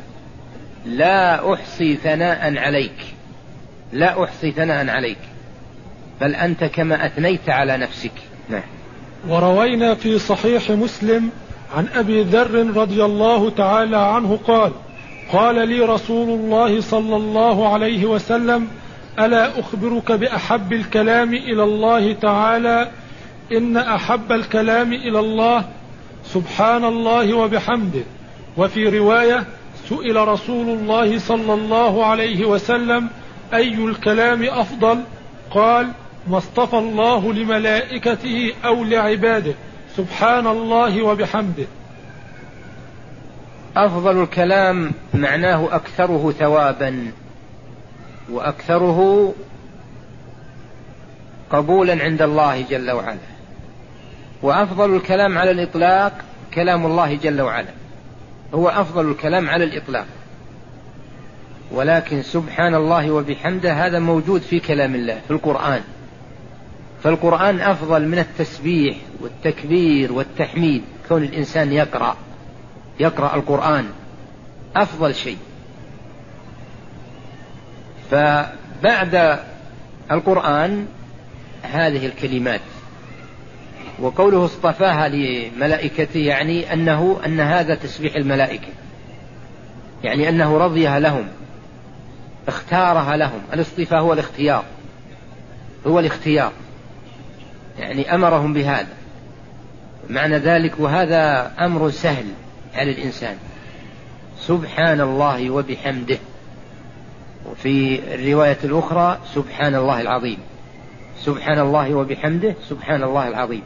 لا أحصي ثناء عليك، لا أحصي ثناء عليك بل أنت كما أثنيت على نفسك. نعم. وروينا في صحيح مسلم عن أبي ذر رضي الله تعالى عنه قال قال لي رسول الله صلى الله عليه وسلم ألا أخبرك بأحب الكلام إلى الله تعالى؟ إن أحب الكلام إلى الله سبحان الله وبحمده. وفي رواية سئل رسول الله صلى الله عليه وسلم أي الكلام أفضل؟ قال ما اصطفى الله لملائكته أو لعباده سبحان الله وبحمده. أفضل الكلام معناه أكثره ثوابا وأكثره قبولا عند الله جل وعلا. وأفضل الكلام على الإطلاق كلام الله جل وعلا، هو أفضل الكلام على الإطلاق. ولكن سبحان الله وبحمده هذا موجود في كلام الله في القرآن، فالقرآن أفضل من التسبيح والتكبير والتحميد. كون الإنسان يقرأ القرآن أفضل شيء. فبعد القرآن هذه الكلمات. وقوله اصطفاها لملائكته يعني أن هذا تسبيح الملائكة، يعني أنه رضيها لهم اختارها لهم. الاصطفاء هو الاختيار يعني أمرهم بهذا معنى ذلك. وهذا أمر سهل على الإنسان سبحان الله وبحمده. وفي الرواية الأخرى سبحان الله العظيم، سبحان الله وبحمده سبحان الله العظيم.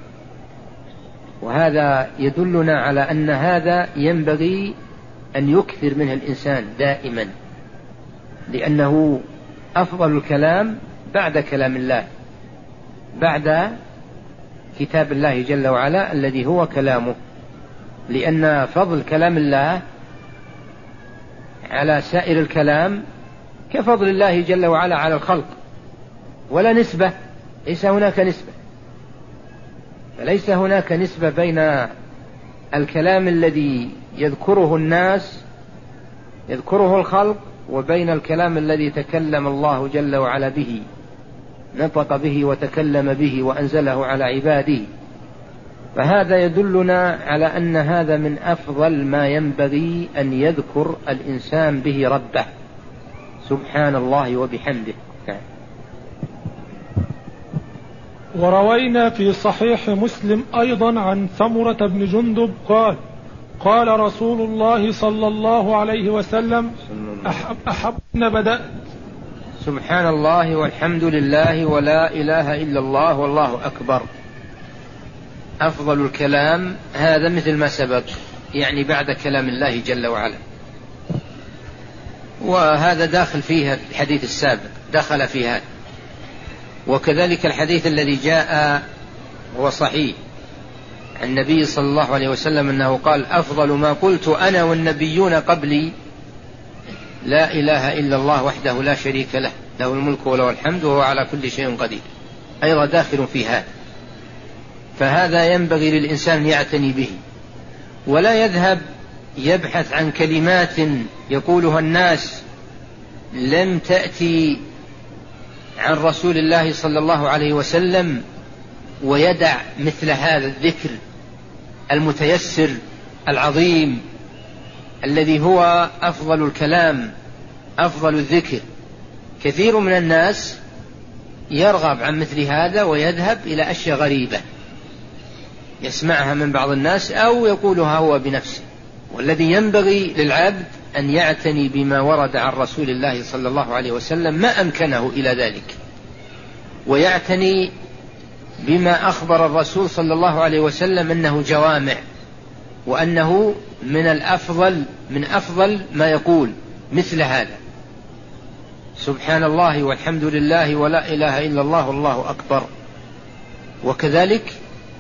وهذا يدلنا على أن هذا ينبغي أن يكثر منه الإنسان دائما، لأنه أفضل الكلام بعد كلام الله، بعد كتاب الله جل وعلا الذي هو كلامه، لأن فضل كلام الله على سائر الكلام كفضل الله جل وعلا على الخلق، ولا نسبة، ليس هناك نسبة، فليس هناك نسبة بين الكلام الذي يذكره الناس يذكره الخلق وبين الكلام الذي تكلم الله جل وعلا به، نطق به وتكلم به وأنزله على عباده. فهذا يدلنا على أن هذا من أفضل ما ينبغي أن يذكر الإنسان به ربه سبحان الله وبحمده. وروينا في صحيح مسلم أيضا عن سمرة بن جندب قال قال رسول الله صلى الله عليه وسلم أحب بدأت. سبحان الله والحمد لله ولا إله إلا الله والله أكبر. أفضل الكلام هذا مثل ما سبق، يعني بعد كلام الله جل وعلا، وهذا داخل فيها الحديث السابق، دخل في هذا. وكذلك الحديث الذي جاء هو صحيح عن النبي صلى الله عليه وسلم أنه قال أفضل ما قلت أنا والنبيون قبلي لا إله إلا الله وحده لا شريك له، له الملك وله الحمد وهو على كل شيء قدير، أيضا داخل في هذا. فهذا ينبغي للإنسان أن يعتني به، ولا يذهب يبحث عن كلمات يقولها الناس لم تأتي عن رسول الله صلى الله عليه وسلم، ويدع مثل هذا الذكر المتيسر العظيم الذي هو أفضل الكلام أفضل الذكر. كثير من الناس يرغب عن مثل هذا ويذهب إلى أشياء غريبة يسمعها من بعض الناس أو يقولها هو بنفسه، والذي ينبغي للعبد أن يعتني بما ورد عن رسول الله صلى الله عليه وسلم ما أمكنه إلى ذلك، ويعتني بما أخبر الرسول صلى الله عليه وسلم أنه جوامع، وأنه من أفضل ما يقول مثل هذا سبحان الله والحمد لله ولا إله إلا الله والله أكبر. وكذلك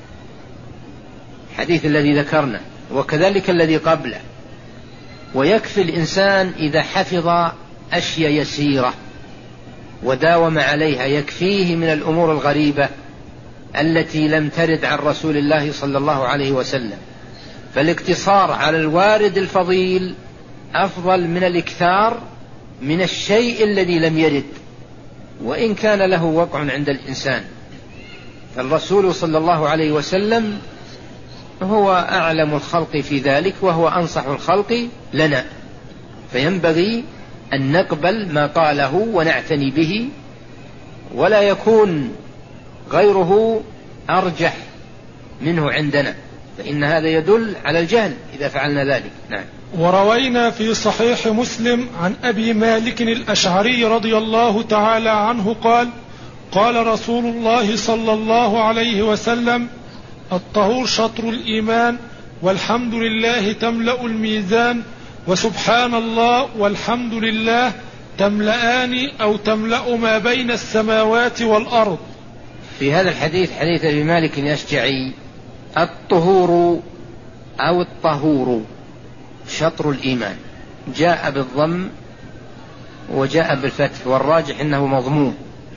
الحديث الذي ذكرنا، وكذلك الذي قبله. ويكفي الإنسان إذا حفظ أشياء يسيرة وداوم عليها، يكفيه من الأمور الغريبة التي لم ترد عن رسول الله صلى الله عليه وسلم. فالاقتصار على الوارد الفضيل أفضل من الإكثار من الشيء الذي لم يرد وإن كان له وقع عند الإنسان. فالرسول صلى الله عليه وسلم هو أعلم الخلق في ذلك وهو أنصح الخلق لنا، فينبغي أن نقبل ما قاله ونعتني به، ولا يكون غيره أرجح منه عندنا، فإن هذا يدل على الجهل إذا فعلنا ذلك. نعم. وروينا في صحيح مسلم عن أبي مالك الأشعري رضي الله تعالى عنه قال قال رسول الله صلى الله عليه وسلم الطهور شطر الإيمان، والحمد لله تملأ الميزان، وسبحان الله والحمد لله تملأان أو تملأ ما بين السماوات والأرض. في هذا الحديث حديث أبي مالك الأشجعي الطهور أو الطهور شطر الإيمان، جاء بالضم وجاء بالفتح، والراجح أنه مضموم.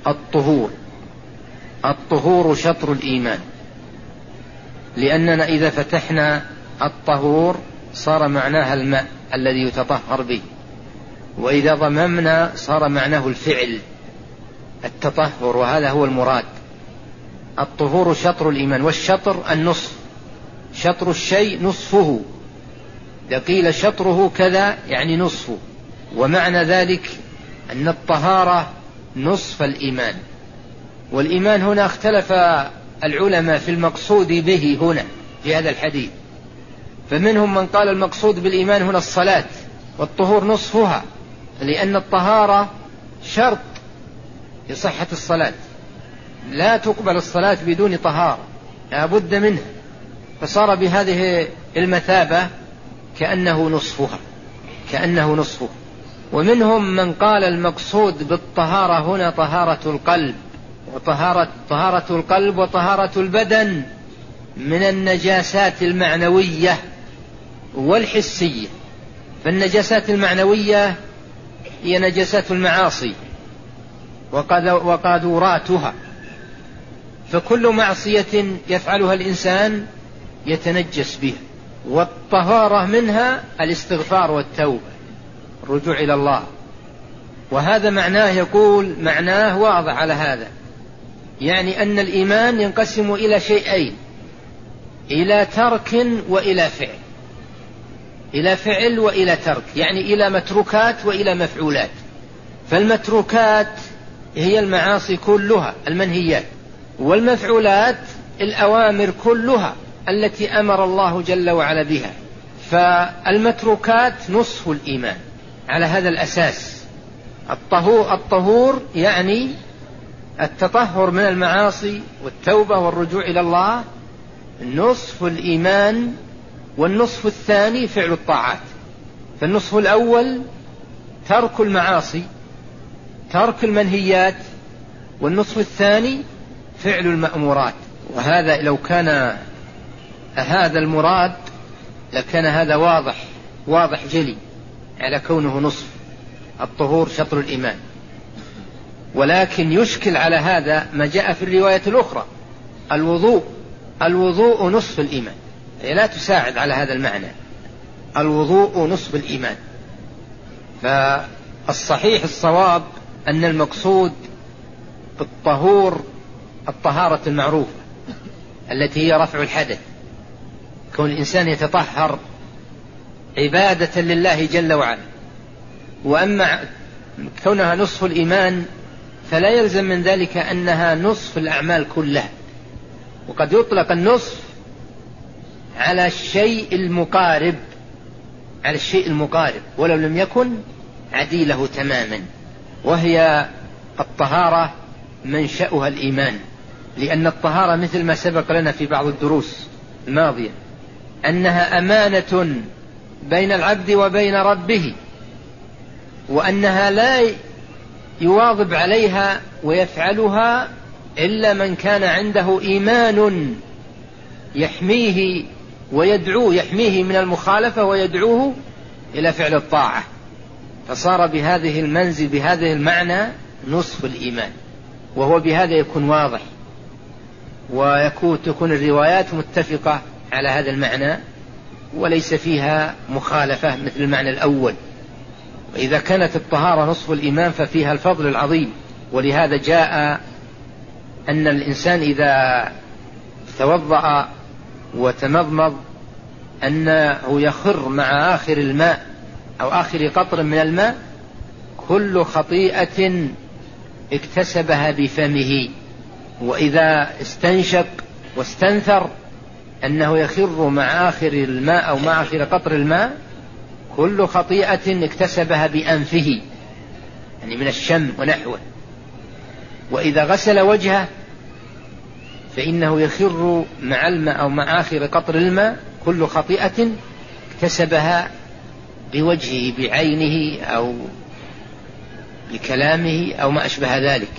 الطهور شطر الإيمان، لأننا إذا فتحنا الطهور صار معناها الماء الذي يتطهر به، وإذا ضممنا صار معناه الفعل التطهر، وهذا هو المراد. الطهور شطر الإيمان، والشطر النصف، شطر الشيء نصفه، إذا قيل شطره كذا يعني نصفه، ومعنى ذلك أن الطهارة نصف الإيمان. والإيمان هنا اختلف العلماء في المقصود به هنا في هذا الحديث، فمنهم من قال المقصود بالإيمان هنا الصلاة، والطهور نصفها، لأن الطهارة شرط لصحة الصلاة، لا تقبل الصلاة بدون طهارة، لا بد منها، فصار بهذه المثابة كأنه نصفها. ومنهم من قال المقصود بالطهارة هنا طهارة القلب، وطهارة القلب وطهارة البدن من النجاسات المعنوية والحسية. فالنجاسات المعنوية هي نجاسات المعاصي وقاذوراتها، فكل معصية يفعلها الإنسان يتنجس بها، والطهارة منها الاستغفار والتوبة، الرجوع إلى الله. وهذا معناه، يقول معناه واضح على هذا، يعني أن الإيمان ينقسم إلى شيئين: إلى ترك وإلى فعل، إلى فعل وإلى ترك، يعني إلى متروكات وإلى مفعولات. فالمتروكات هي المعاصي كلها المنهيات، والمفعولات الأوامر كلها التي أمر الله جل وعلا بها. فالمتروكات نصف الإيمان على هذا الأساس. الطهور يعني التطهر من المعاصي والتوبة والرجوع إلى الله نصف الإيمان، والنصف الثاني فعل الطاعات. فالنصف الأول ترك المعاصي، ترك المنهيات، والنصف الثاني فعل المأمورات. وهذا لو كان هذا المراد لكان هذا واضح جلي على كونه نصف. الطهور شطر الإيمان، ولكن يشكل على هذا ما جاء في الرواية الأخرى: الوضوء نصف الإيمان. لا تساعد على هذا المعنى، الوضوء نصف الإيمان. فالصحيح الصواب أن المقصود بالطهور الطهارة المعروفة التي هي رفع الحدث، كون الإنسان يتطهر عبادة لله جل وعلا. وأما كونها نصف الإيمان فلا يلزم من ذلك أنها نصف الأعمال كلها، وقد يطلق النصف على الشيء المقارب ولو لم يكن عديله تماما. وهي الطهارة منشأها الإيمان، لأن الطهارة مثل ما سبق لنا في بعض الدروس الماضية أنها أمانة بين العبد وبين ربه، وأنها لا يواظب عليها ويفعلها إلا من كان عنده إيمان يحميه من المخالفة ويدعوه إلى فعل الطاعة. فصار بهذه المنزل بهذه المعنى نصف الإيمان، وهو بهذا يكون واضح، تكون الروايات متفقة على هذا المعنى وليس فيها مخالفة مثل المعنى الأول. وإذا كانت الطهارة نصف الإيمان ففيها الفضل العظيم. ولهذا جاء أن الإنسان إذا توضأ وتمضمض أنه يخر مع آخر الماء أو آخر قطر من الماء كل خطيئة اكتسبها بفمه. وإذا استنشق واستنثر أنه يخر مع آخر الماء أو مع آخر قطر الماء كل خطيئة اكتسبها بأنفه، يعني من الشم ونحوه. وإذا غسل وجهه فإنه يخر مع الماء أو مع آخر قطر الماء كل خطيئة اكتسبها بوجهه بعينه أو بكلامه أو ما أشبه ذلك.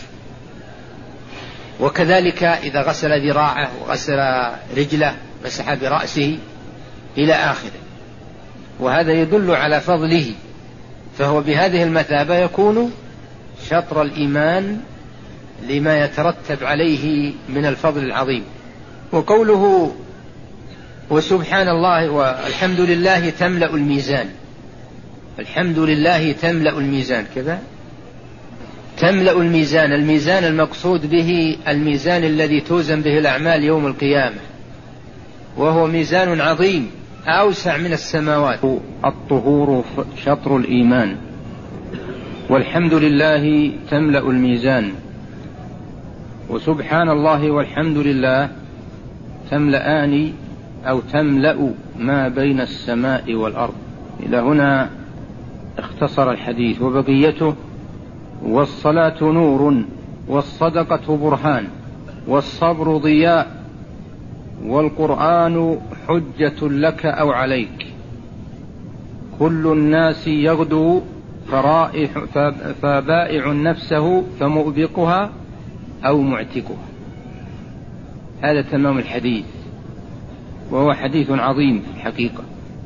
وكذلك إذا غسل ذراعه وغسل رجله مسح برأسه إلى آخره. وهذا يدل على فضله، فهو بهذه المثابة يكون شطر الإيمان لما يترتب عليه من الفضل العظيم. وقوله وسبحان الله والحمد لله تملأ الميزان، الحمد لله تملأ الميزان كذا، تملأ الميزان. الميزان المقصود به الميزان الذي توزن به الأعمال يوم القيامة، وهو ميزان عظيم أوسع من السماوات. الطهور شطر الإيمان، والحمد لله تملأ الميزان، وسبحان الله والحمد لله تملأان أو تملأ ما بين السماء والأرض. إلى هنا اختصر الحديث. وبقيته: والصلاة نور، والصدقة برهان، والصبر ضياء، والقرآن حجة لك أو عليك. كل الناس يغدو فبائع نفسه فمؤبقها أو معتقها. هذا تمام الحديث، وهو حديث عظيم في الحقيقة،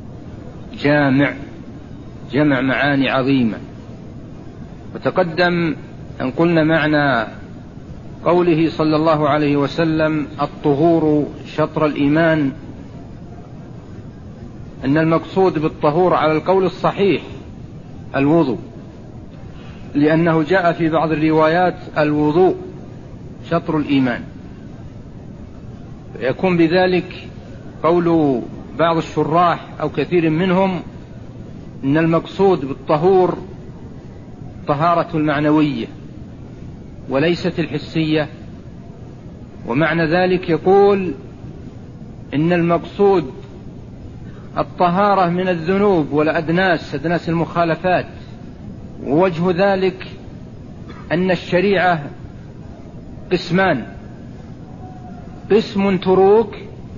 جمع معاني عظيمة. وتقدم أن قلنا معنى قوله صلى الله عليه وسلم الطهور شطر الإيمان، أن المقصود بالطهور على القول الصحيح الوضوء، لأنه جاء في بعض الروايات الوضوء شطر الإيمان، يكون بذلك قول بعض الشراح أو كثير منهم أن المقصود بالطهور طهارة المعنوية وليست الحسية. ومعنى ذلك يقول إن المقصود الطهارة من الذنوب والأدناس المخالفات. ووجه ذلك أن الشريعة قسمان، قسم تروك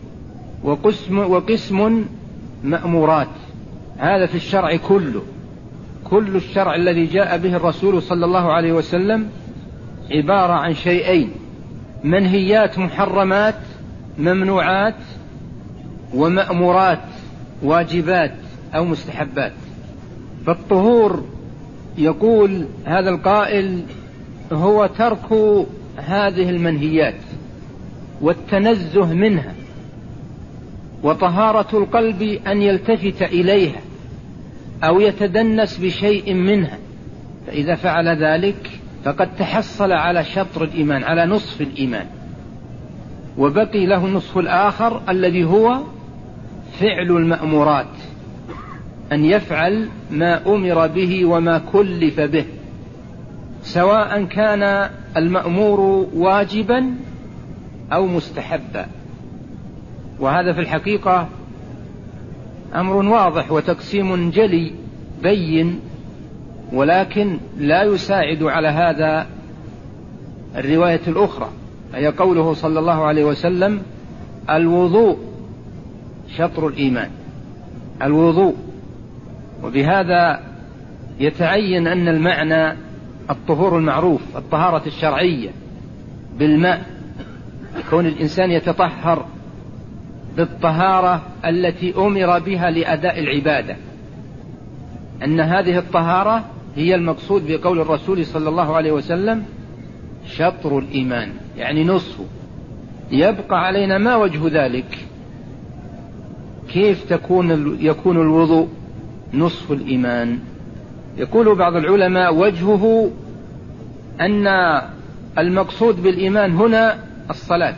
وقسم مأمورات. هذا في الشرع كل الشرع الذي جاء به الرسول صلى الله عليه وسلم عبارة عن شيئين: منهيات محرمات ممنوعات، ومأمورات واجبات أو مستحبات. فالطهور يقول هذا القائل هو ترك هذه المنهيات والتنزه منها، وطهارة القلب أن يلتفت إليها أو يتدنس بشيء منها، فإذا فعل ذلك فقد تحصل على شطر الإيمان، على نصف الإيمان، وبقي له النصف الآخر الذي هو فعل المأمورات، أن يفعل ما أمر به وما كلف به، سواء كان المأمور واجبا أو مستحبا. وهذا في الحقيقة أمر واضح وتقسيم جلي بين، ولكن لا يساعد على هذا الرواية الأخرى، هي قوله صلى الله عليه وسلم الوضوء شطر الإيمان، الوضوء. وبهذا يتعين أن المعنى الطهور المعروف، الطهارة الشرعية بالماء، كون الإنسان يتطهر بالطهارة التي أمر بها لأداء العبادة، أن هذه الطهارة هي المقصود بقول الرسول صلى الله عليه وسلم شطر الإيمان، يعني نصفه. يبقى علينا ما وجه ذلك، كيف يكون الوضوء نصف الإيمان؟ يقول بعض العلماء وجهه أن المقصود بالإيمان هنا الصلاة،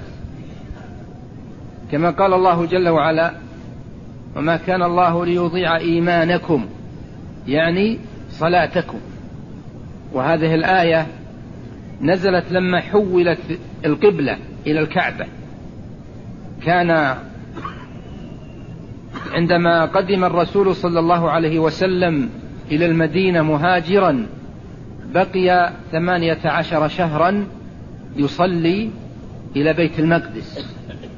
كما قال الله جل وعلا وما كان الله ليضيع إيمانكم، يعني صلاتكم. وهذه الآية نزلت لما حولت القبلة إلى الكعبة. كان عندما قدم الرسول صلى الله عليه وسلم إلى المدينة مهاجرا، بقي 18 شهرا يصلي إلى بيت المقدس،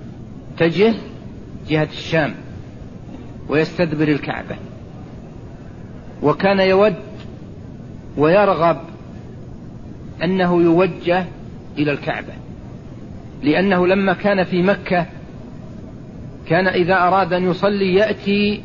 جهة الشام، ويستدبر الكعبة. وكان يود ويرغب أنه يوجه إلى الكعبة، لأنه لما كان في مكة كان إذا أراد أن يصلي يأتي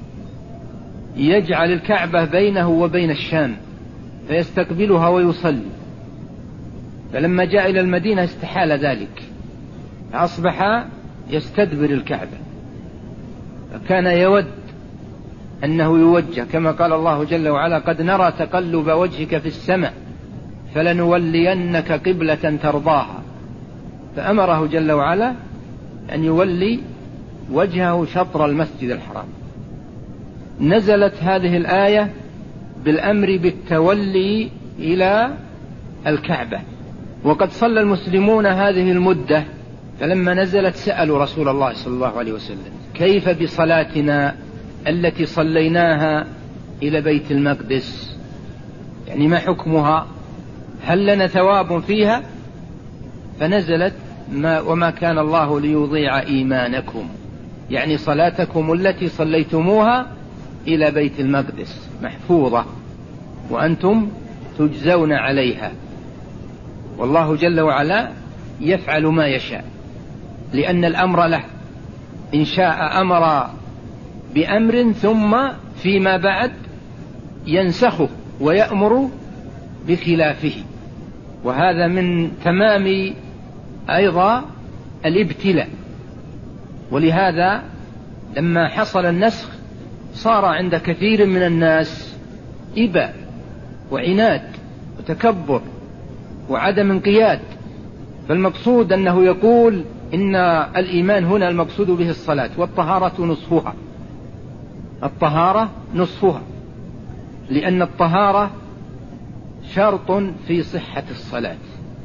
يجعل الكعبة بينه وبين الشام فيستقبلها ويصلي. فلما جاء إلى المدينة استحال ذلك، أصبح يستدبر الكعبة. فكان يود أنه يوجه، كما قال الله جل وعلا قد نرى تقلب وجهك في السماء فلنولينك قبلة ترضاها. فأمره جل وعلا أن يولي وجهه شطر المسجد الحرام. نزلت هذه الآية بالأمر بالتولي إلى الكعبة، وقد صلى المسلمون هذه المدة، فلما نزلت سألوا رسول الله صلى الله عليه وسلم كيف بصلاتنا التي صليناها إلى بيت المقدس، يعني ما حكمها، هل لنا ثواب فيها؟ فنزلت وما كان الله ليضيع إيمانكم، يعني صلاتكم التي صليتموها إلى بيت المقدس محفوظة. وأنتم تجزون عليها. والله جل وعلا يفعل ما يشاء، لأن الأمر له، إن شاء أمر بأمر ثم فيما بعد ينسخه ويأمر بخلافه، وهذا من تمام أيضا الابتلاء. ولهذا لما حصل النسخ صار عند كثير من الناس إباء وعناد وتكبر وعدم انقياد. فالمقصود أنه يقول إن الإيمان هنا المقصود به الصلاة، والطهارة نصفها، الطهارة نصفها، لأن الطهارة شرط في صحة الصلاة.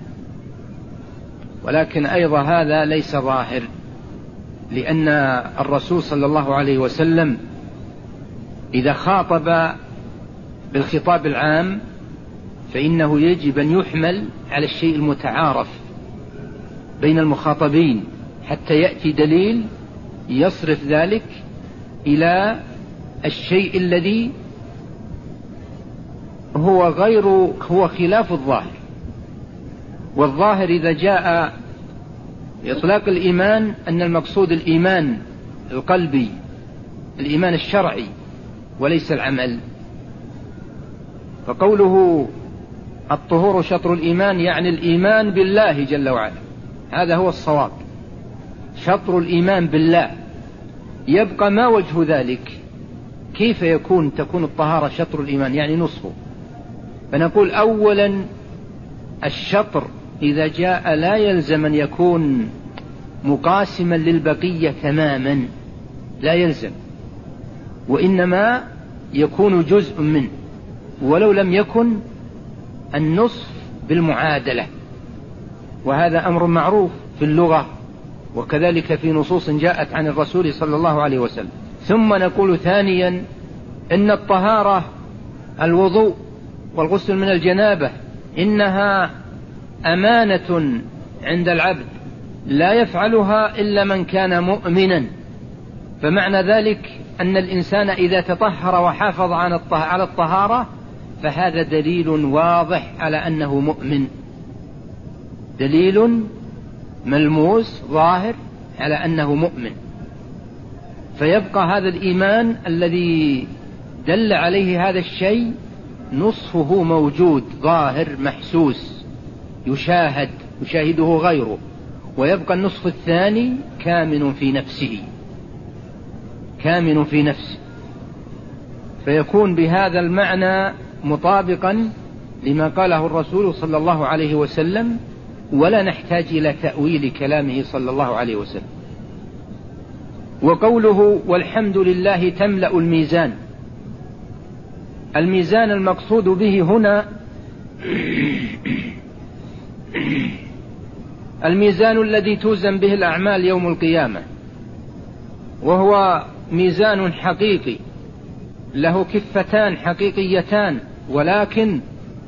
ولكن أيضا هذا ليس ظاهر، لأن الرسول صلى الله عليه وسلم إذا خاطب بالخطاب العام فإنه يجب أن يحمل على الشيء المتعارف بين المخاطبين، حتى يأتي دليل يصرف ذلك إلى الشيء الذي هو خلاف الظاهر. والظاهر إذا جاء بإطلاق الإيمان أن المقصود الإيمان القلبي، الإيمان الشرعي، وليس العمل. فقوله الطهور شطر الإيمان يعني الإيمان بالله جل وعلا، هذا هو الصواب، شطر الإيمان بالله. يبقى ما وجه ذلك؟ كيف تكون الطهارة شطر الإيمان يعني نصفه؟ فنقول أولا الشطر إذا جاء لا يلزم أن يكون مقاسما للبقية تماما، لا يلزم، وإنما يكون جزء منه، ولو لم يكن النصف بالمعادلة. وهذا أمر معروف في اللغة، وكذلك في نصوص جاءت عن الرسول صلى الله عليه وسلم. ثم نقول ثانيا إن الطهارة الوضوء والغسل من الجنابة إنها أمانة عند العبد لا يفعلها إلا من كان مؤمنا. فمعنى ذلك أن الإنسان إذا تطهر وحافظ على الطهارة فهذا دليل واضح على أنه مؤمن، دليل ملموس ظاهر على أنه مؤمن. فيبقى هذا الإيمان الذي دل عليه هذا الشيء نصفه موجود ظاهر محسوس يشاهده غيره، ويبقى النصف الثاني كامن في نفسه، فيكون بهذا المعنى مطابقا لما قاله الرسول صلى الله عليه وسلم، ولا نحتاج إلى تأويل كلامه صلى الله عليه وسلم. وقوله والحمد لله تملأ الميزان، الميزان المقصود به هنا الميزان الذي توزن به الأعمال يوم القيامة، وهو ميزان حقيقي له كفتان حقيقيتان، ولكن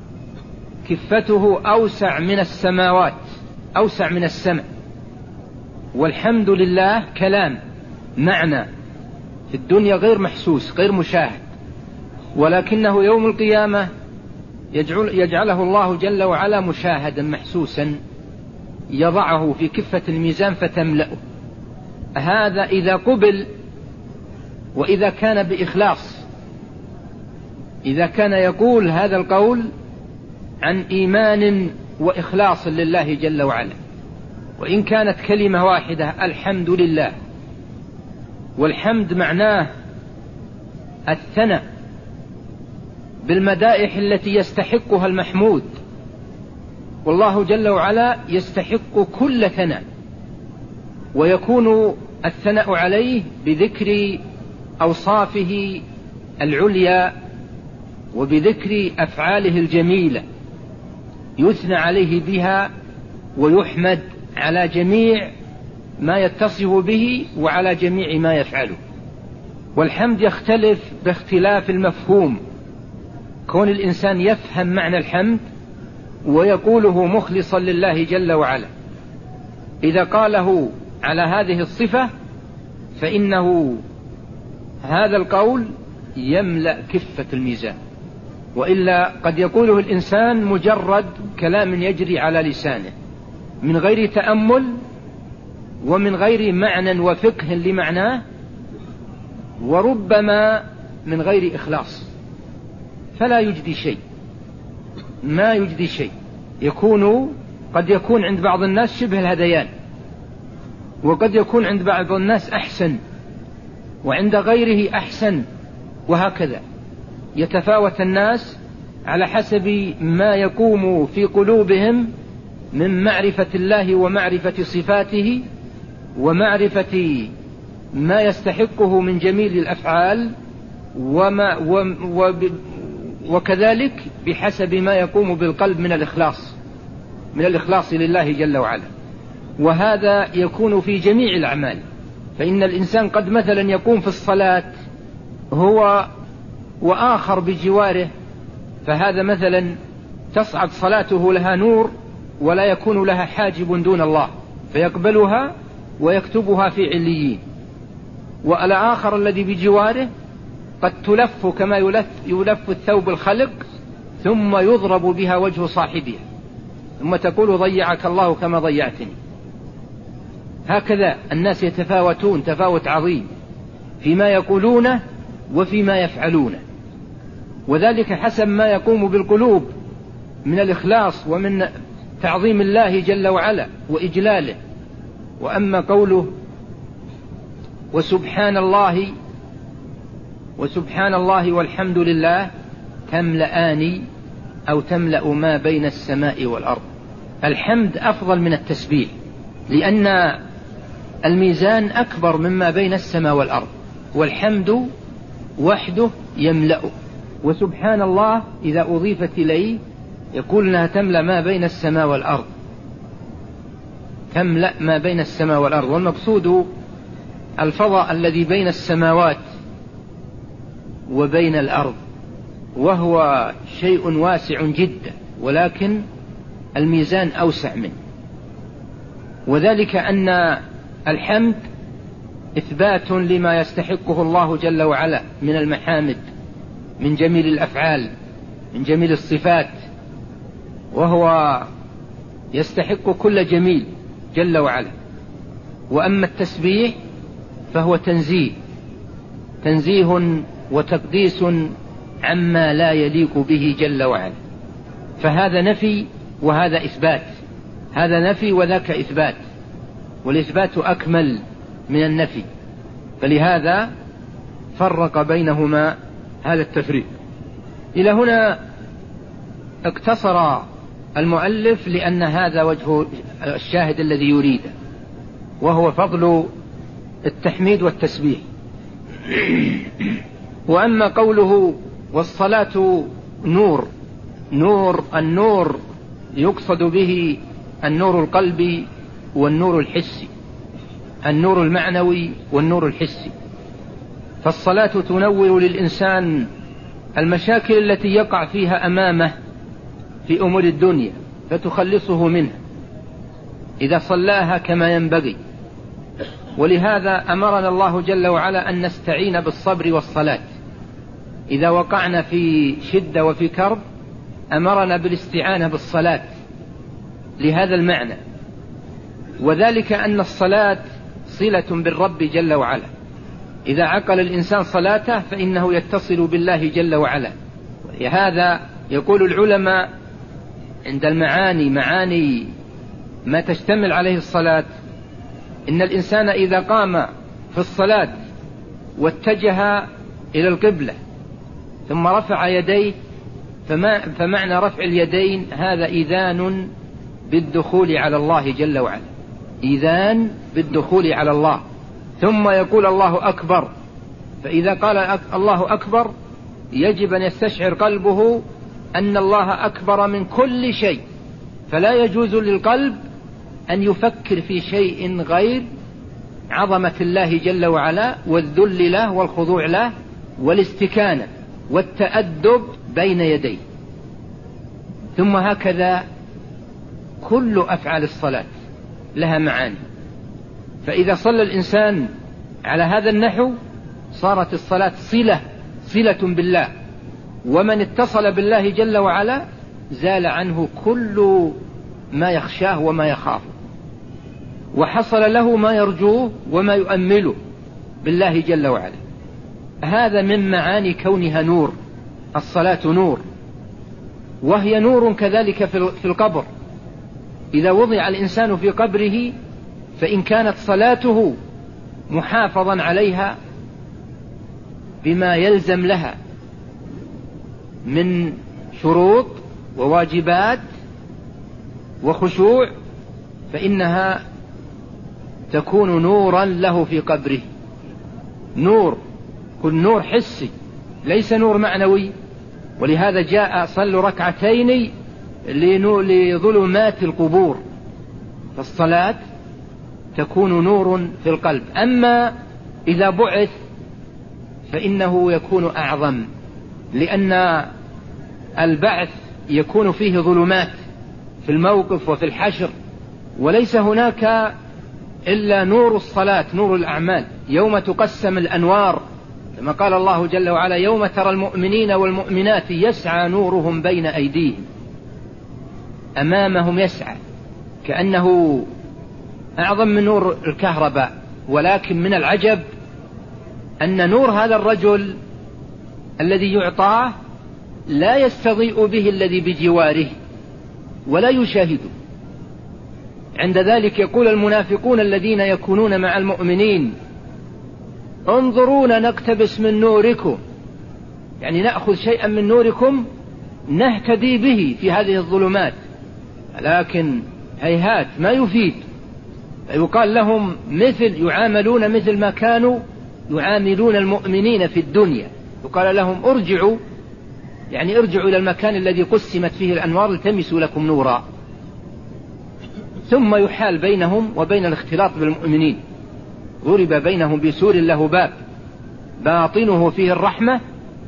كفته أوسع من السماوات، أوسع من السماء. والحمد لله كلام معنى في الدنيا غير محسوس غير مشاهد، ولكنه يوم القيامة يجعله الله جل وعلا مشاهدا محسوسا، يضعه في كفة الميزان فتملأه. هذا إذا قبل، وإذا كان بإخلاص، إذا كان يقول هذا القول عن إيمان وإخلاص لله جل وعلا. وإن كانت كلمة واحدة الحمد لله، والحمد معناه الثناء بالمدائح التي يستحقها المحمود، والله جل وعلا يستحق كل ثناء، ويكون الثناء عليه بذكر أوصافه العليا وبذكر أفعاله الجميلة يثنى عليه بها، ويحمد على جميع ما يتصف به وعلى جميع ما يفعله. والحمد يختلف باختلاف المفهوم، كون الإنسان يفهم معنى الحمد ويقوله مخلصا لله جل وعلا. إذا قاله على هذه الصفة فإنه هذا القول يملأ كفة الميزان، وإلا قد يقوله الإنسان مجرد كلام يجري على لسانه من غير تأمل ومن غير معنى وفقه لمعناه، وربما من غير إخلاص، فلا يجدي شيء، ما يجدي شيء. قد يكون عند بعض الناس شبه الهذيان، وقد يكون عند بعض الناس أحسن، وعند غيره أحسن، وهكذا يتفاوت الناس على حسب ما يقوم في قلوبهم من معرفة الله ومعرفة صفاته ومعرفة ما يستحقه من جميل الأفعال، وكذلك بحسب ما يقوم بالقلب من الإخلاص لله جل وعلا. وهذا يكون في جميع الأعمال. فإن الإنسان قد مثلا يقوم في الصلاة هو وآخر بجواره، فهذا مثلا تصعد صلاته لها نور ولا يكون لها حاجب دون الله، فيقبلها ويكتبها في عليين. والآخر الذي بجواره قد تلف كما يلف الثوب الخلق، ثم يضرب بها وجه صاحبها، ثم تقول ضيعك الله كما ضيعتني. هكذا الناس يتفاوتون تفاوت عظيم فيما يقولونه وفيما يفعلونه، وذلك حسب ما يقوم بالقلوب من الإخلاص ومن تعظيم الله جل وعلا وإجلاله. وأما قوله وسبحان الله والحمد لله تملأان أو تملأ ما بين السماء والأرض. الحمد أفضل من التسبيح، لأن الميزان أكبر مما بين السماء والأرض، والحمد وحده يملأ. وسبحان الله إذا أضيفت إليه يقول أنها تملأ ما بين السماء والأرض، تملأ ما بين السماء والأرض. والمقصود الفضاء الذي بين السماوات وبين الأرض، وهو شيء واسع جدا، ولكن الميزان أوسع منه. وذلك أن الحمد إثبات لما يستحقه الله جل وعلا من المحامد، من جميل الأفعال، من جميل الصفات، وهو يستحق كل جميل جل وعلا. وأما التسبيح فهو تنزيه وتقديس عما لا يليق به جل وعلا. فهذا نفي وهذا إثبات، هذا نفي وذاك إثبات، والإثبات أكمل من النفي، فلهذا فرق بينهما هذا التفريق. إلى هنا اقتصر المؤلف لأن هذا وجه الشاهد الذي يريده، وهو فضل التحميد والتسبيح. وأما قوله والصلاة النور يقصد به النور القلبي والنور الحسي، النور المعنوي والنور الحسي. فالصلاة تنور للإنسان المشاكل التي يقع فيها أمامه في أمور الدنيا، فتخلصه منها إذا صلاها كما ينبغي. ولهذا أمرنا الله جل وعلا أن نستعين بالصبر والصلاة. إذا وقعنا في شدة وفي كرب أمرنا بالاستعانة بالصلاة لهذا المعنى، وذلك أن الصلاة صلة بالرب جل وعلا. إذا عقل الإنسان صلاته فإنه يتصل بالله جل وعلا. ولهذا يقول العلماء عند معاني ما تشتمل عليه الصلاة، إن الإنسان إذا قام في الصلاة واتجه إلى القبلة ثم رفع يديه، فمعنى رفع اليدين هذا إذان بالدخول على الله جل وعلا، إذان بالدخول على الله. ثم يقول الله أكبر، فإذا قال الله أكبر يجب أن يستشعر قلبه أن الله أكبر من كل شيء، فلا يجوز للقلب أن يفكر في شيء غير عظمة الله جل وعلا والذل له والخضوع له والاستكانة والتأدب بين يديه. ثم هكذا كل أفعال الصلاة لها معاني. فإذا صلى الإنسان على هذا النحو صارت الصلاة صلة بالله، ومن اتصل بالله جل وعلا زال عنه كل ما يخشاه وما يخافه، وحصل له ما يرجوه وما يؤمله بالله جل وعلا. هذا من معاني كونها نور. الصلاة نور، وهي نور كذلك في القبر. إذا وضع الإنسان في قبره فإن كانت صلاته محافظا عليها بما يلزم لها من شروط وواجبات وخشوع فإنها تكون نورا له في قبره. نور، كل نور حسي ليس نور معنوي. ولهذا جاء صلوا ركعتين لظلمات القبور. فالصلاة تكون نور في القلب. أما إذا بعث فإنه يكون أعظم، لأن البعث يكون فيه ظلمات في الموقف وفي الحشر، وليس هناك إلا نور الصلاة، نور الأعمال. يوم تقسم الأنوار، كما قال الله جل وعلا: يوم ترى المؤمنين والمؤمنات يسعى نورهم بين أيديهم، أمامهم يسعى، كأنه أعظم من نور الكهرباء. ولكن من العجب أن نور هذا الرجل الذي يعطاه لا يستضيء به الذي بجواره ولا يشاهده. عند ذلك يقول المنافقون الذين يكونون مع المؤمنين: انظرونا نقتبس من نوركم، يعني نأخذ شيئا من نوركم نهتدي به في هذه الظلمات. لكن هيهات، ما يفيد. يقال لهم يعاملون مثل ما كانوا يعاملون المؤمنين في الدنيا. يقال لهم: ارجعوا، يعني ارجعوا إلى المكان الذي قسمت فيه الأنوار التمسوا لكم نورا. ثم يحال بينهم وبين الاختلاط بالمؤمنين. ضرب بينهم بسور له باب باطنه فيه الرحمة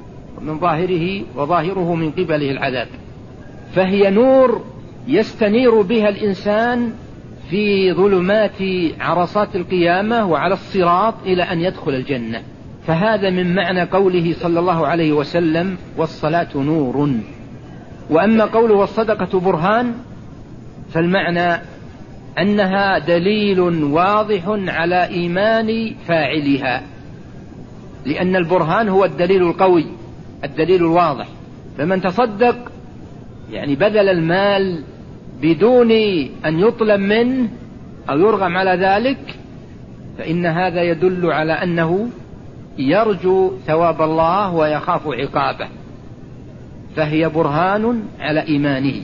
وظاهره من قبله العذاب. فهي نور يستنير بها الإنسان في ظلمات عرصات القيامة وعلى الصراط إلى أن يدخل الجنة. فهذا من معنى قوله صلى الله عليه وسلم: والصلاة نور. وأما قوله: والصدقة برهان، فالمعنى أنها دليل واضح على إيمان فاعلها، لأن البرهان هو الدليل القوي، الدليل الواضح. فمن تصدق يعني بذل المال بدون أن يطلب منه أو يرغم على ذلك، فإن هذا يدل على أنه يرجو ثواب الله ويخاف عقابه، فهي برهان على إيمانه.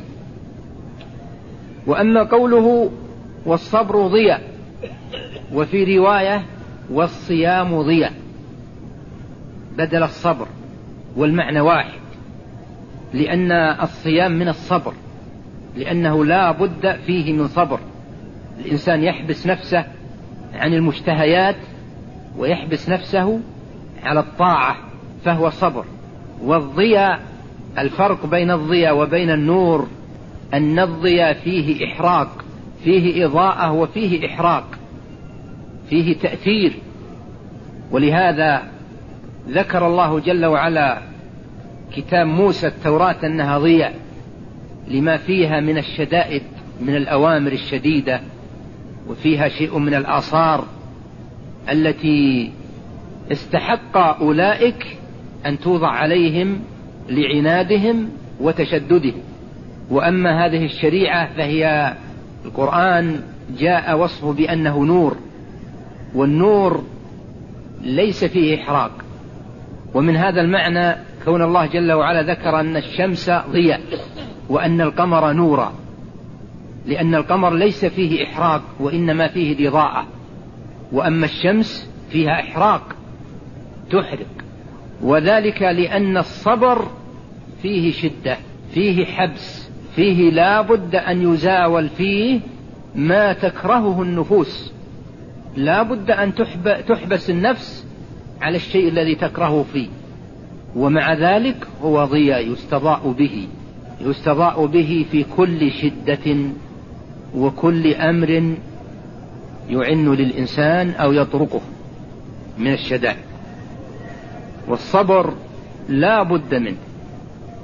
وأما قوله: والصبر ضياء، وفي رواية: والصيام ضياء، بدل الصبر، والمعنى واحد، لأن الصيام من الصبر، لأنه لا بد فيه من صبر. الإنسان يحبس نفسه عن المشتهيات ويحبس نفسه على الطاعة، فهو صبر. والضياء، الفرق بين الضياء وبين النور أن الضياء فيه إحراق، فيه إضاءة وفيه إحراق، فيه تأثير. ولهذا ذكر الله جل وعلا كتاب موسى التوراة أنها ضياء، لما فيها من الشدائد، من الأوامر الشديدة، وفيها شيء من الآثار التي استحق أولئك أن توضع عليهم لعنادهم وتشددهم. وأما هذه الشريعة فهي القرآن جاء وصفه بأنه نور، والنور ليس فيه إحراق. ومن هذا المعنى كون الله جل وعلا ذكر أن الشمس ضياء وأن القمر نورا، لأن القمر ليس فيه إحراق وإنما فيه الإضاءة، وأما الشمس فيها إحراق تحرق. وذلك لأن الصبر فيه شدة، فيه حبس، فيه لا بد أن يزاول فيه ما تكرهه النفوس، لا بد أن تحبس النفس على الشيء الذي تكرهه فيه. ومع ذلك هو ضياء يستضاء به في كل شدة وكل أمر يعن للإنسان أو يطرقه من الشدائد. والصبر لا بد منه،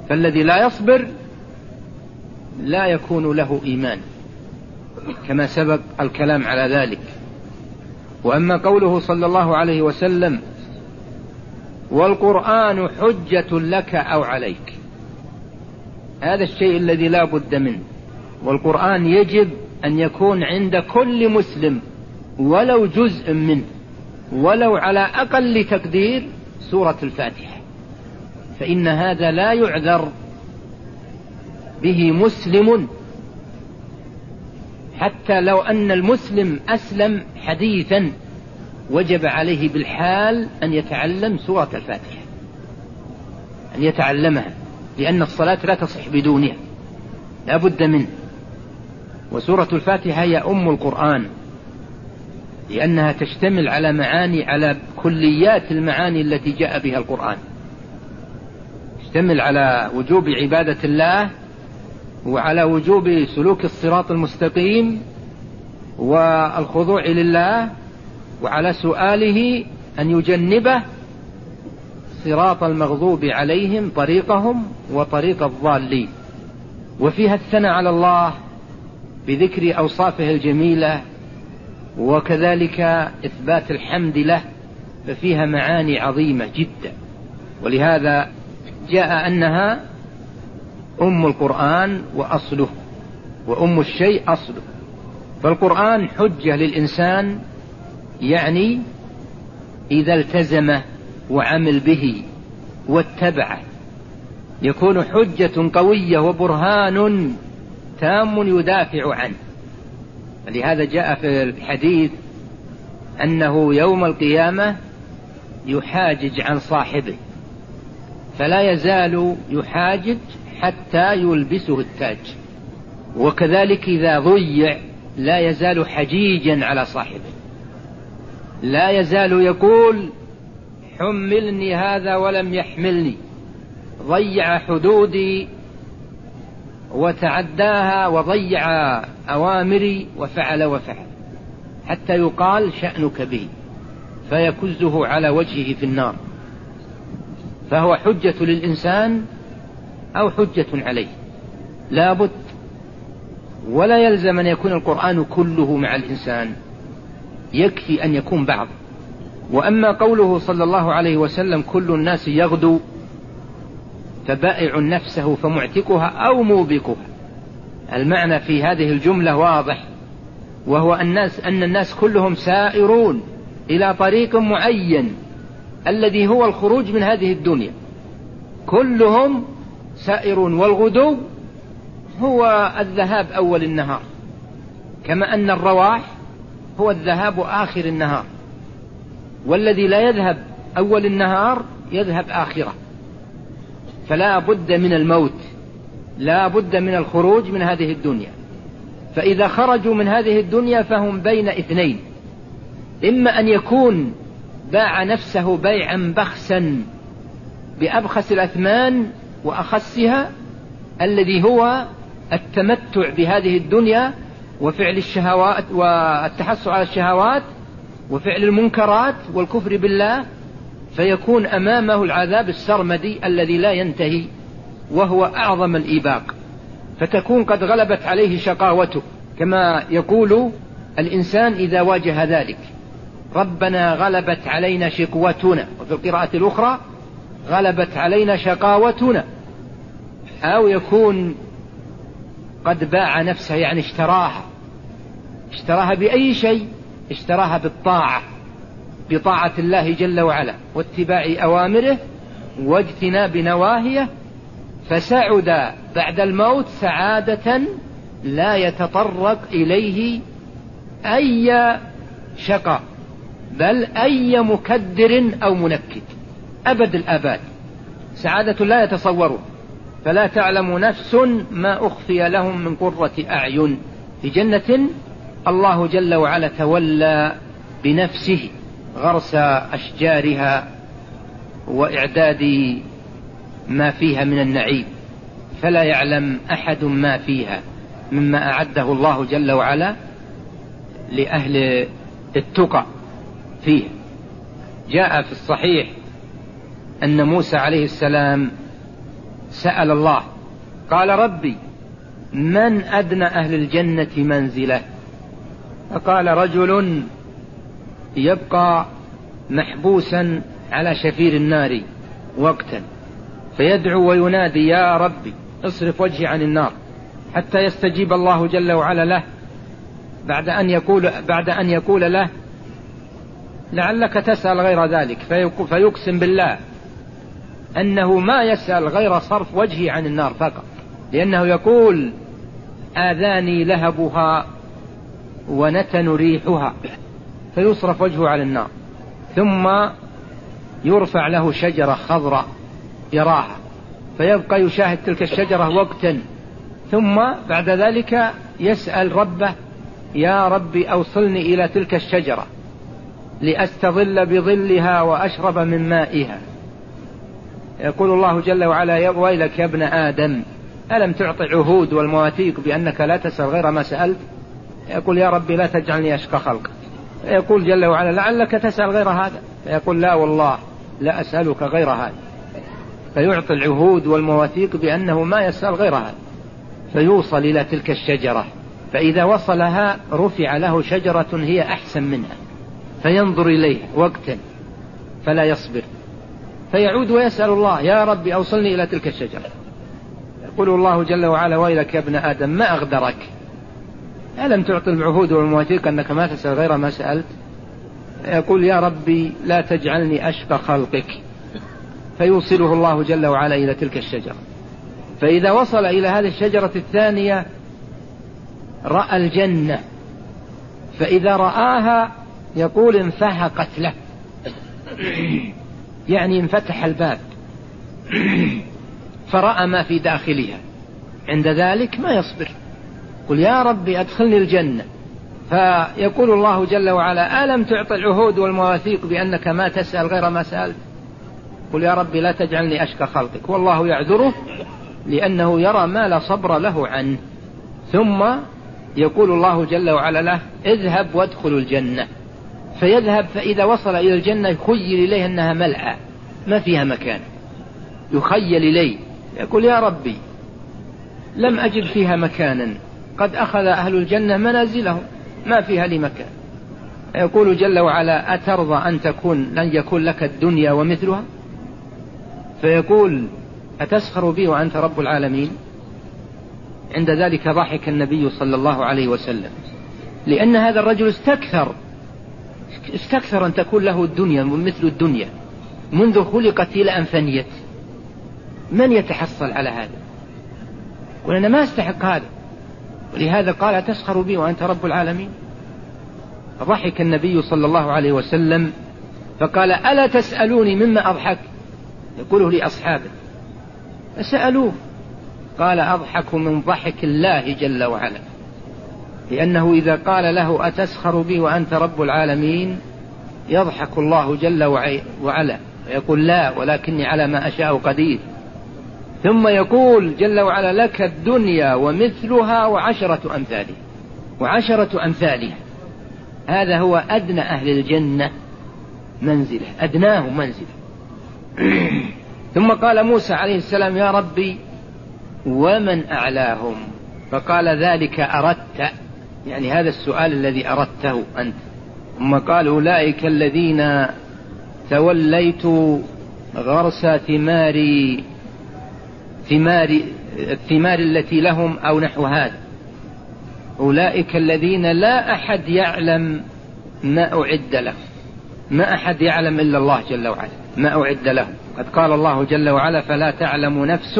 فالذي لا يصبر لا يكون له إيمان، كما سبق الكلام على ذلك. وأما قوله صلى الله عليه وسلم والقرآن حجة لك أو عليك، هذا الشيء الذي لا بد منه. والقرآن يجب أن يكون عند كل مسلم ولو جزء منه، ولو على أقل تقدير سورة الفاتحة، فإن هذا لا يعذر به مسلم، حتى لو أن المسلم أسلم حديثا وجب عليه بالحال أن يتعلم سورة الفاتحة، أن يتعلمها، لأن الصلاة لا تصح بدونها، لا بد منه. وسورة الفاتحة هي أم القرآن، لأنها تشتمل على معاني، على كليات المعاني التي جاء بها القرآن. تشتمل على وجوب عبادة الله، وعلى وجوب سلوك الصراط المستقيم والخضوع لله، وعلى سؤاله أن يجنبه صراط المغضوب عليهم طريقهم وطريق الضالين. وفيها الثناء على الله بذكر أوصافه الجميلة، وكذلك إثبات الحمد له، ففيها معاني عظيمة جدا، ولهذا جاء أنها أم القرآن وأصله، وأم الشيء أصله. فالقرآن حجة للإنسان، يعني إذا التزمه وعمل به واتبعه يكون حجة قوية وبرهان تام يدافع عنه. ولهذا جاء في الحديث أنه يوم القيامة يحاجج عن صاحبه، فلا يزال يحاجج حتى يلبسه التاج، وكذلك إذا ضيع لا يزال حجيجا على صاحبه، لا يزال يقول حملني هذا ولم يحملني، ضيع حدودي وتعداها وضيع أوامري وفعل وفعل، حتى يقال شأنك به، فيكزه على وجهه في النار. فهو حجة للإنسان أو حجة عليه، لا بد. ولا يلزم أن يكون القرآن كله مع الإنسان، يكفي أن يكون بعض. وأما قوله صلى الله عليه وسلم كل الناس يغدو فبائع نفسه فمعتقها أو موبقها، المعنى في هذه الجملة واضح، وهو أن الناس كلهم سائرون إلى طريق معين الذي هو الخروج من هذه الدنيا، كلهم سائرون. والغدو هو الذهاب أول النهار، كما أن الرواح هو الذهاب آخر النهار، والذي لا يذهب أول النهار يذهب آخره. فلا بد من الموت، لا بد من الخروج من هذه الدنيا. فإذا خرجوا من هذه الدنيا فهم بين اثنين، إما أن يكون باع نفسه بيعا بخسا بأبخس الأثمان وأخسها، الذي هو التمتع بهذه الدنيا وفعل الشهوات والتحصل على الشهوات وفعل المنكرات والكفر بالله، فيكون أمامه العذاب السرمدي الذي لا ينتهي، وهو أعظم الإيباق. فتكون قد غلبت عليه شقاوته، كما يقول الإنسان إذا واجه ذلك: ربنا غلبت علينا شقوتنا، وفي القراءة الأخرى غلبت علينا شقاوتنا. أو يكون قد باع نفسه، يعني اشتراها بأي شيء؟ اشتراها بالطاعة، بطاعة الله جل وعلا واتباع أوامره واجتناب نواهيه، فسعد بعد الموت سعادة لا يتطرق إليه أي شقاء، بل أي مكدر أو منكد، أبد الآباد، سعادة لا يتصوره. فلا تعلم نفس ما أخفي لهم من قرة أعين، في جنة الله جل وعلا تولى بنفسه غرس أشجارها وإعداد ما فيها من النعيم، فلا يعلم أحد ما فيها مما أعده الله جل وعلا لأهل التقى فيه. جاء في الصحيح أن موسى عليه السلام سأل الله قال ربي من أدنى أهل الجنة منزلة؟ فقال رجل يبقى محبوسا على شفير النار وقتا فيدعو وينادي يا ربي اصرف وجهي عن النار، حتى يستجيب الله جل وعلا له بعد أن يقول له لعلك تسأل غير ذلك، فيقسم بالله أنه ما يسأل غير صرف وجهي عن النار فقط، لأنه يقول آذاني لهبها ونتن ريحها، فيصرف وجهه على النار. ثم يرفع له شجرة خضراء يراها فيبقى يشاهد تلك الشجرة وقتا، ثم بعد ذلك يسأل ربه يا ربي أوصلني إلى تلك الشجرة لأستظل بظلها وأشرب من مائها. يقول الله جل وعلا يا ويلك يا ابن آدم ألم تعطي عهود والمواثيق بأنك لا تسأل غير ما سألت؟ يقول يا ربي لا تجعلني أشقى خلقك. يقول جل وعلا لعلك تسأل غير هذا، فيقول لا والله لا أسألك غير هذا، فيعطي العهود والمواثيق بأنه ما يسأل غير هذا، فيوصل إلى تلك الشجرة، فإذا وصلها رفع له شجرة هي أحسن منها، فينظر إليها وقتا فلا يصبر، فيعود ويسأل الله يا ربي أوصلني إلى تلك الشجرة. يقول الله جل وعلا ويلك يا ابن آدم ما أغدرك، ألم تعطي العهود والمواثيق أنك ما تسأل غير ما سألت؟ يقول يا ربي لا تجعلني أشقى خلقك، فيوصله الله جل وعلا إلى تلك الشجرة. فإذا وصل إلى هذه الشجرة الثانية رأى الجنة، فإذا رآها يقول انفهقت له يعني انفتح الباب فرأى ما في داخلها، عند ذلك ما يصبر، قل يا ربي أدخلني الجنة. فيقول الله جل وعلا ألم تعطي العهود والمواثيق بأنك ما تسأل غير ما سألت؟ قل يا ربي لا تجعلني أشقى خلقك، والله يعذره لأنه يرى ما لا صبر له عنه. ثم يقول الله جل وعلا له اذهب وادخل الجنة، فيذهب، فإذا وصل إلى الجنة يخيل إليه أنها ملأى ما فيها مكان، يخيل إليه يقول يا ربي لم أجد فيها مكانا، قد أخذ أهل الجنة منازلهم ما فيها لي مكان. يقول جل وعلا أترضى لن يكون لك الدنيا ومثلها؟ فيقول أتسخر بي وأنت رب العالمين؟ عند ذلك ضحك النبي صلى الله عليه وسلم، لأن هذا الرجل استكثر أن تكون له الدنيا مثل الدنيا منذ خلقت إلى أن فنيت. من يتحصل على هذا؟ وأنا ما استحق هذا، ولهذا قال تسخر بي وأنت رب العالمين. فضحك النبي صلى الله عليه وسلم فقال ألا تسألوني مما أضحك؟ يقوله لأصحابه، فسألوه قال أضحك من ضحك الله جل وعلا، لأنه إذا قال له أتسخر بي وأنت رب العالمين يضحك الله جل وعلا ويقول لا ولكني على ما أشاء قدير. ثم يقول جل وعلا لك الدنيا ومثلها وعشرة أمثالها. هذا هو أدنى أهل الجنة منزلة، أدناه منزلة. ثم قال موسى عليه السلام يا ربي ومن أعلاهم؟ فقال ذلك أردت، يعني هذا السؤال الذي أردته أنت. ثم قال أولئك الذين توليت غرس الثمار التي لهم أو نحو هذا، أولئك الذين لا أحد يعلم ما أعد له، ما أحد يعلم إلا الله جل وعلا ما أعد له. قد قال الله جل وعلا فلا تعلم نفس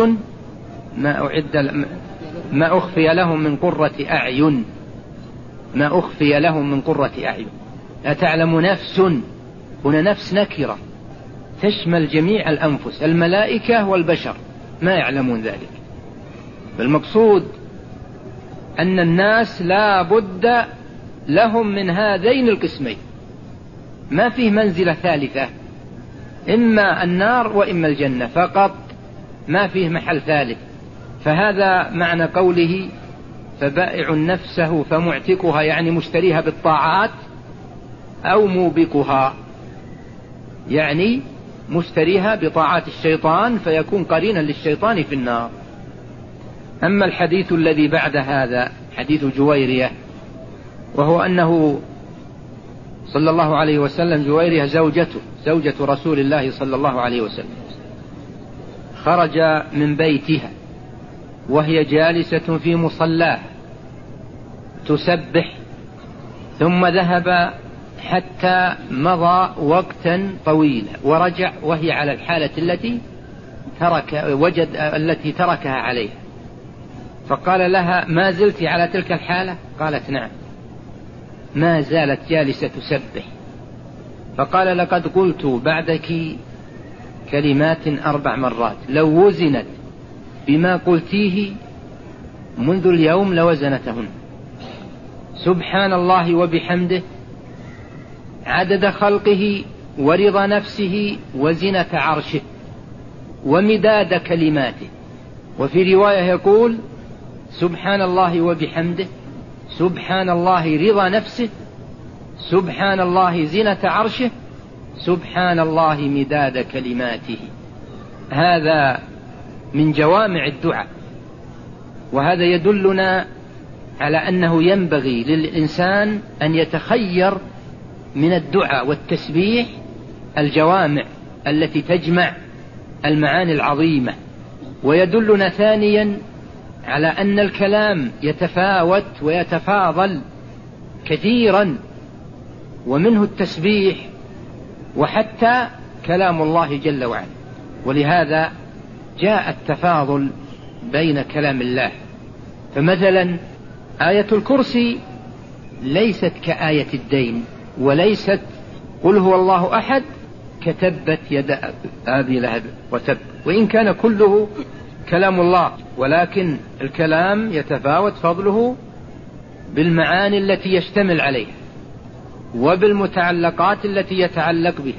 ما أخفي لهم من قرة أعين، ما أخفي لهم من قرة أعين. لا تعلم نفس، هنا نفس نكرة تشمل جميع الأنفس، الملائكة والبشر ما يعلمون ذلك. بالمقصود أن الناس لا بد لهم من هذين القسمين، ما فيه منزلة ثالثة، إما النار وإما الجنة فقط، ما فيه محل ثالث. فهذا معنى قوله فبائع نفسه فمعتقها، يعني مشتريها بالطاعات، أو موبقها يعني مشتريها بطاعات الشيطان فيكون قرينا للشيطان في النار. أما الحديث الذي بعد هذا حديث جويرية، وهو أنه صلى الله عليه وسلم، جويرية زوجة رسول الله صلى الله عليه وسلم، خرج من بيتها وهي جالسة في مصلاها تسبح، ثم ذهب حتى مضى وقتا طويلا ورجع وهي على الحالة التي تركها عليها، فقال لها: ما زلت على تلك الحالة؟ قالت: نعم. ما زالت جالسة تسبح. فقال: لقد قلت بعدك كلمات 4 مرات، لو وزنت بما قلتيه منذ اليوم لوزنتهن: سبحان الله وبحمده عدد خلقه ورضا نفسه وزنة عرشه ومداد كلماته. وفي رواية يقول: سبحان الله وبحمده، سبحان الله رضا نفسه، سبحان الله زنة عرشه، سبحان الله مداد كلماته. هذا من جوامع الدعاء، وهذا يدلنا على أنه ينبغي للإنسان أن يتخير من الدعاء والتسبيح الجوامع التي تجمع المعاني العظيمة. ويدلنا ثانيا على أن الكلام يتفاوت ويتفاضل كثيرا، ومنه التسبيح وحتى كلام الله جل وعلا، ولهذا جاء التفاضل بين كلام الله. فمثلا آية الكرسي ليست كآية الدين، وليست قل هو الله أحد كتبت يد أبي لهب وتب، وإن كان كله كلام الله، ولكن الكلام يتفاوت فضله بالمعاني التي يشتمل عليها وبالمتعلقات التي يتعلق بها.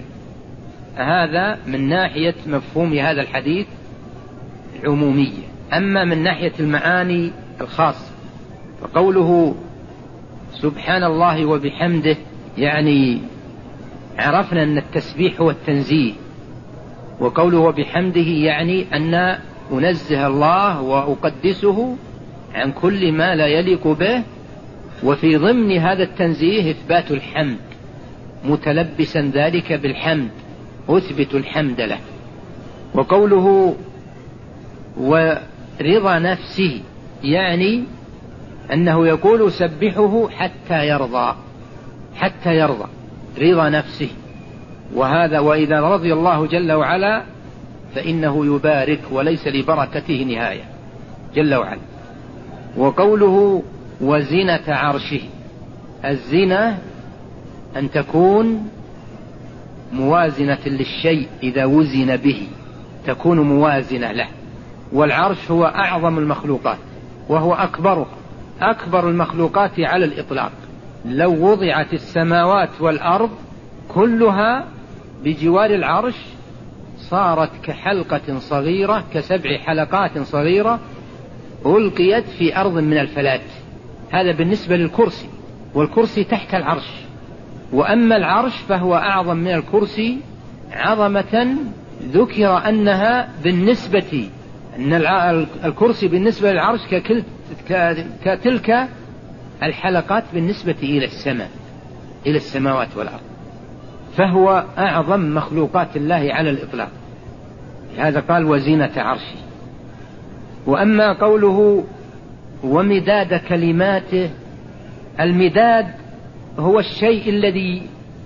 هذا من ناحية مفهوم هذا الحديث عمومية. أما من ناحية المعاني الخاصة فقوله سبحان الله وبحمده، يعني عرفنا أن التسبيح هو التنزيه، وقوله وبحمده يعني أن أنزه الله وأقدسه عن كل ما لا يليق به، وفي ضمن هذا التنزيه إثبات الحمد، متلبسا ذلك بالحمد، أثبت الحمد له. وقوله ورضا نفسه يعني أنه يقول سبحه حتى يرضى رضا نفسه. وهذا وإذا رضي الله جل وعلا فإنه يبارك وليس لبركته نهاية جل وعلا. وقوله وزنة عرشه، الزنة أن تكون موازنة للشيء، إذا وزن به تكون موازنة له. والعرش هو أعظم المخلوقات وهو أكبر المخلوقات على الإطلاق. لو وضعت السماوات والأرض كلها بجوار العرش صارت كحلقة صغيرة، ك7 حلقات صغيرة ألقيت في أرض من الفلات. هذا بالنسبة للكرسي، والكرسي تحت العرش. وأما العرش فهو أعظم من الكرسي عظمة، ذكر أنها بالنسبة أن الكرسي بالنسبة للعرش كتلك الحلقات بالنسبة إلى السماوات والأرض، فهو أعظم مخلوقات الله على الإطلاق. هذا قال وزينة عرشه. وأما قوله ومداد كلماته، المداد هو الشيء الذي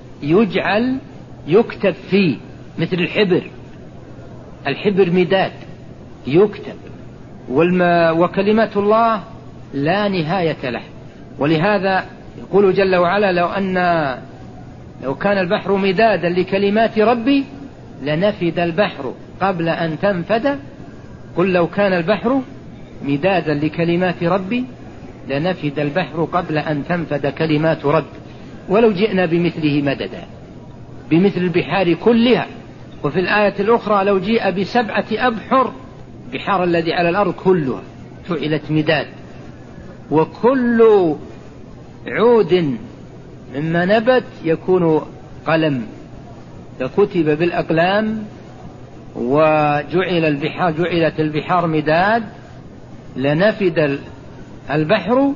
يكتب فيه، مثل الحبر مداد يكتب، وكلمات الله لا نهاية له. ولهذا يقول جل وعلا لو كان البحر مدادا لكلمات ربي لنفد البحر قبل أن تنفد. قل لو كان البحر مدادا لكلمات ربي لنفد البحر قبل أن تنفد كلمات ربي ولو جئنا بمثله مددا، بمثل البحار كلها. وفي الآية الأخرى لو جيء ب7 أبحر، بحار الذي على الأرض كلها جعلت مداد. وكل عود مما نبت يكون قلم، فكتب بالأقلام جعلت البحار مداد لنفد البحر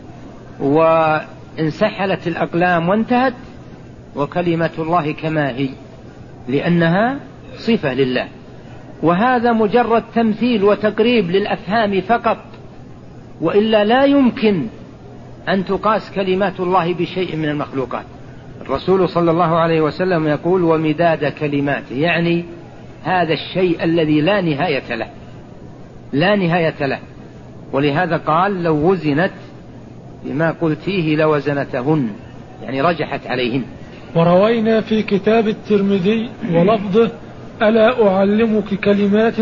وانسحلت الأقلام وانتهت، وكلمة الله كما هي، لأنها صفة لله. وهذا مجرد تمثيل وتقريب للأفهام فقط، وإلا لا يمكن أن تقاس كلمات الله بشيء من المخلوقات. الرسول صلى الله عليه وسلم يقول ومداد كلماته، يعني هذا الشيء الذي لا نهاية له، لا نهاية له. ولهذا قال لو وزنت بما قلتيه لوزنتهن، يعني رجحت عليهن. وروينا في كتاب الترمذي ولفظه ألا أعلمك كلمات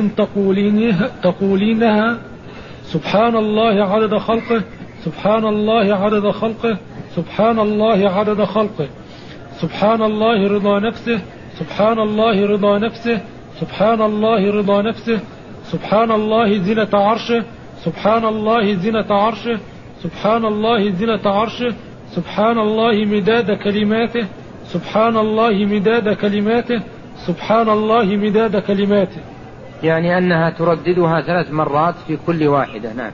تقولينها سبحان الله عدد خلقه، سبحان الله عدد خلقه، سبحان الله عدد خلقه، سبحان الله رضا نفسه، سبحان الله رضا نفسه، سبحان الله رضا نفسه، سبحان الله زنة عرشه، سبحان الله زنة عرشه، سبحان الله زنة عرشه، سبحان الله مداد كلماته، سبحان الله مداد كلماته، سبحان الله مداد كلماته. يعني أنها ترددها 3 مرات في كل واحدة. نعم.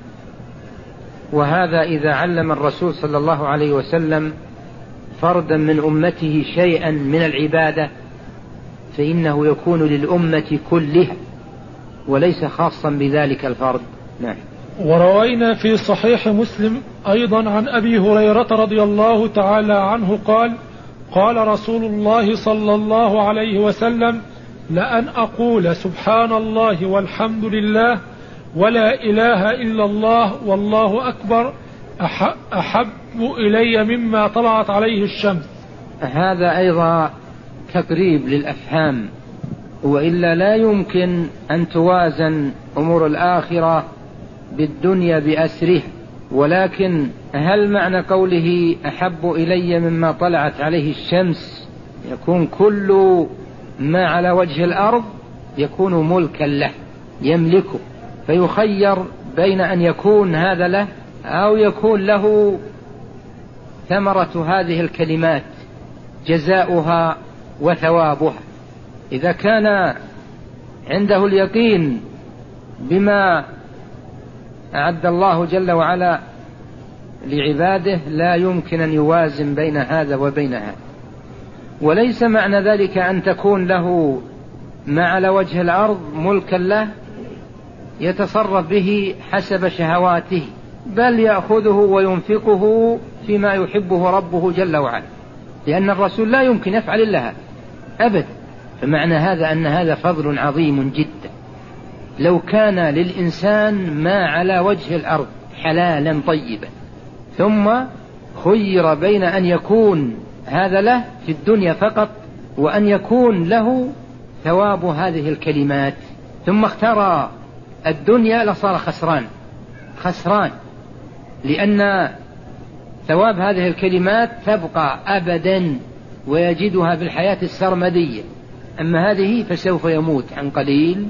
وهذا إذا علم الرسول صلى الله عليه وسلم فردا من أمته شيئا من العبادة فإنه يكون للأمة كلها وليس خاصا بذلك الفرد. نعم. وروينا في صحيح مسلم أيضا عن أبي هريرة رضي الله تعالى عنه قال قال رسول الله صلى الله عليه وسلم لأن أقول سبحان الله والحمد لله ولا إله إلا الله والله أكبر أحب إلي مما طلعت عليه الشمس. هذا أيضا تقريب للأفهام، وإلا لا يمكن أن توازن أمور الآخرة بالدنيا بأسره. ولكن هل معنى قوله أحب إلي مما طلعت عليه الشمس يكون كل ما على وجه الأرض يكون ملكا له يملكه، فيخير بين أن يكون هذا له أو يكون له ثمرة هذه الكلمات جزاؤها وثوابها. إذا كان عنده اليقين بما أعد الله جل وعلا لعباده لا يمكن أن يوازن بين هذا وبين هذا. وليس معنى ذلك أن تكون له ما على وجه الأرض ملكا له يتصرف به حسب شهواته، بل يأخذه وينفقه فيما يحبه ربه جل وعلا، لأن الرسول لا يمكن يفعل إلا هذا أبدا. فمعنى هذا أن هذا فضل عظيم جدا. لو كان للإنسان ما على وجه الأرض حلالا طيبا ثم خير بين أن يكون هذا له في الدنيا فقط وأن يكون له ثواب هذه الكلمات ثم اختار الدنيا لصار خسران، لأن ثواب هذه الكلمات تبقى أبدا ويجدها بالحياة السرمدية. أما هذه فسوف يموت عن قليل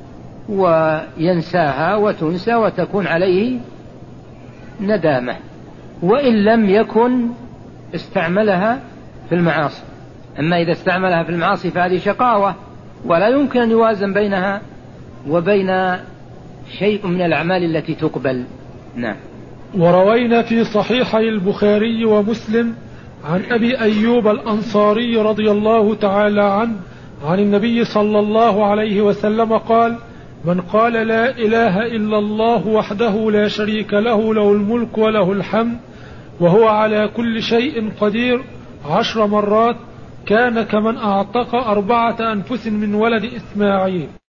وينساها وتنسى وتكون عليه ندامة، وإن لم يكن استعملها في المعاصي. أما إذا استعملها في المعاصي فهذه شقاوة ولا يمكن أن يوازن بينها وبين شيء من الأعمال التي تقبل. نعم. وروينا في صحيحي البخاري ومسلم عن أبي أيوب الأنصاري رضي الله تعالى عنه عن النبي صلى الله عليه وسلم قال من قال لا إله إلا الله وحده لا شريك له له الملك وله الحمد وهو على كل شيء قدير 10 مرات كان كمن أعتق 4 أنفس من ولد إسماعيل.